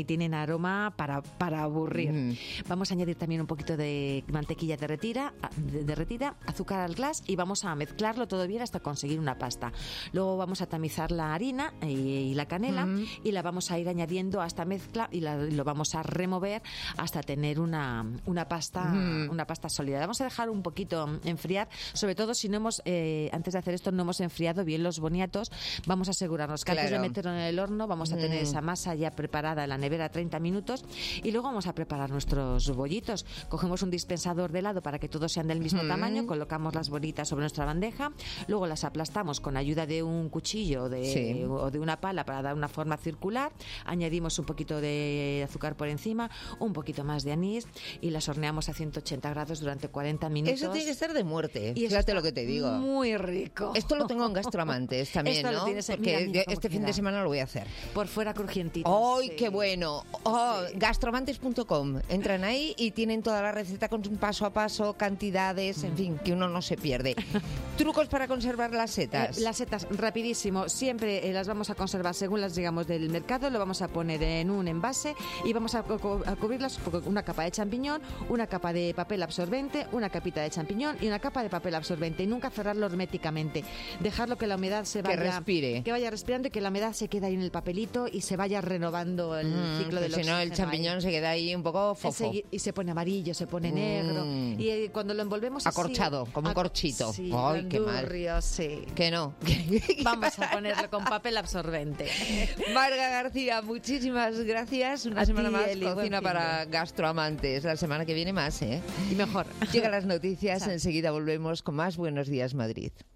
aroma para aburrir. Vamos a añadir también un poquito de mantequilla derretida, azúcar al glass y vamos a mezclarlo todo bien hasta conseguir una pasta. Luego vamos a tamizar la harina y la canela y la vamos a ir añadiendo a esta mezcla y lo vamos a remover hasta tener una pasta sólida. Vamos a dejar un poquito enfriar, sobre todo si no hemos, antes de hacer esto, no hemos enfriado bien los boniatos. Vamos a asegurarnos que antes de meterlo en el horno vamos a tener esa masa ya preparada en la nevera 30 minutos y luego vamos a preparar nuestros bollitos. Cogemos un dispensador de helado para que todos sean del mismo tamaño, colocamos las bolitas sobre nuestra bandeja, luego las aplastamos con ayuda de un cuchillo o de una pala para dar una forma circular, añadimos un poquito de azúcar por encima, un poquito más de anís y las horneamos a 180 grados durante 40 minutos. Eso tiene que ser de muerte, y fíjate lo que te digo. Muy rico. Esto lo tengo en Gastroamantes también, Esto ¿no? lo tienes, porque mira este fin de semana lo voy a hacer. Por fuera crujientito. ¡Ay, qué bueno! Gastroamantes.com. Entran ahí y tienen toda la receta con paso a paso, cantidades, en fin, que uno no se pierde. ¿Trucos para conservar las setas? Las setas, rapidísimo. Siempre las vamos a conservar según las llegamos del mercado. Lo vamos a poner en un envase y vamos a cubrirlas con una capa de champiñón, una capa de papel absorbente, una capita de champiñón y una capa de papel absorbente. Y nunca cerrarlo herméticamente. Dejarlo que la humedad se vaya... Que respire. Que vaya respirando y que la humedad se quede ahí en el papelito y se vaya renovando el ciclo del oxígeno. Si no, el champiñón se queda ahí un poco fofo. Y se pone amarillo, se pone negro. Y cuando lo envolvemos acorchado, como un corchito. Sí, ¡ay, qué mal! Sí. Que no. Vamos a ponerlo con papel absorbente. Marga García, muchísimas gracias. Una semana más cocina para Gastroamantes. La semana que viene más, ¿eh? Y mejor. Llegan las noticias, enseguida volvemos con más Buenos Días Madrid.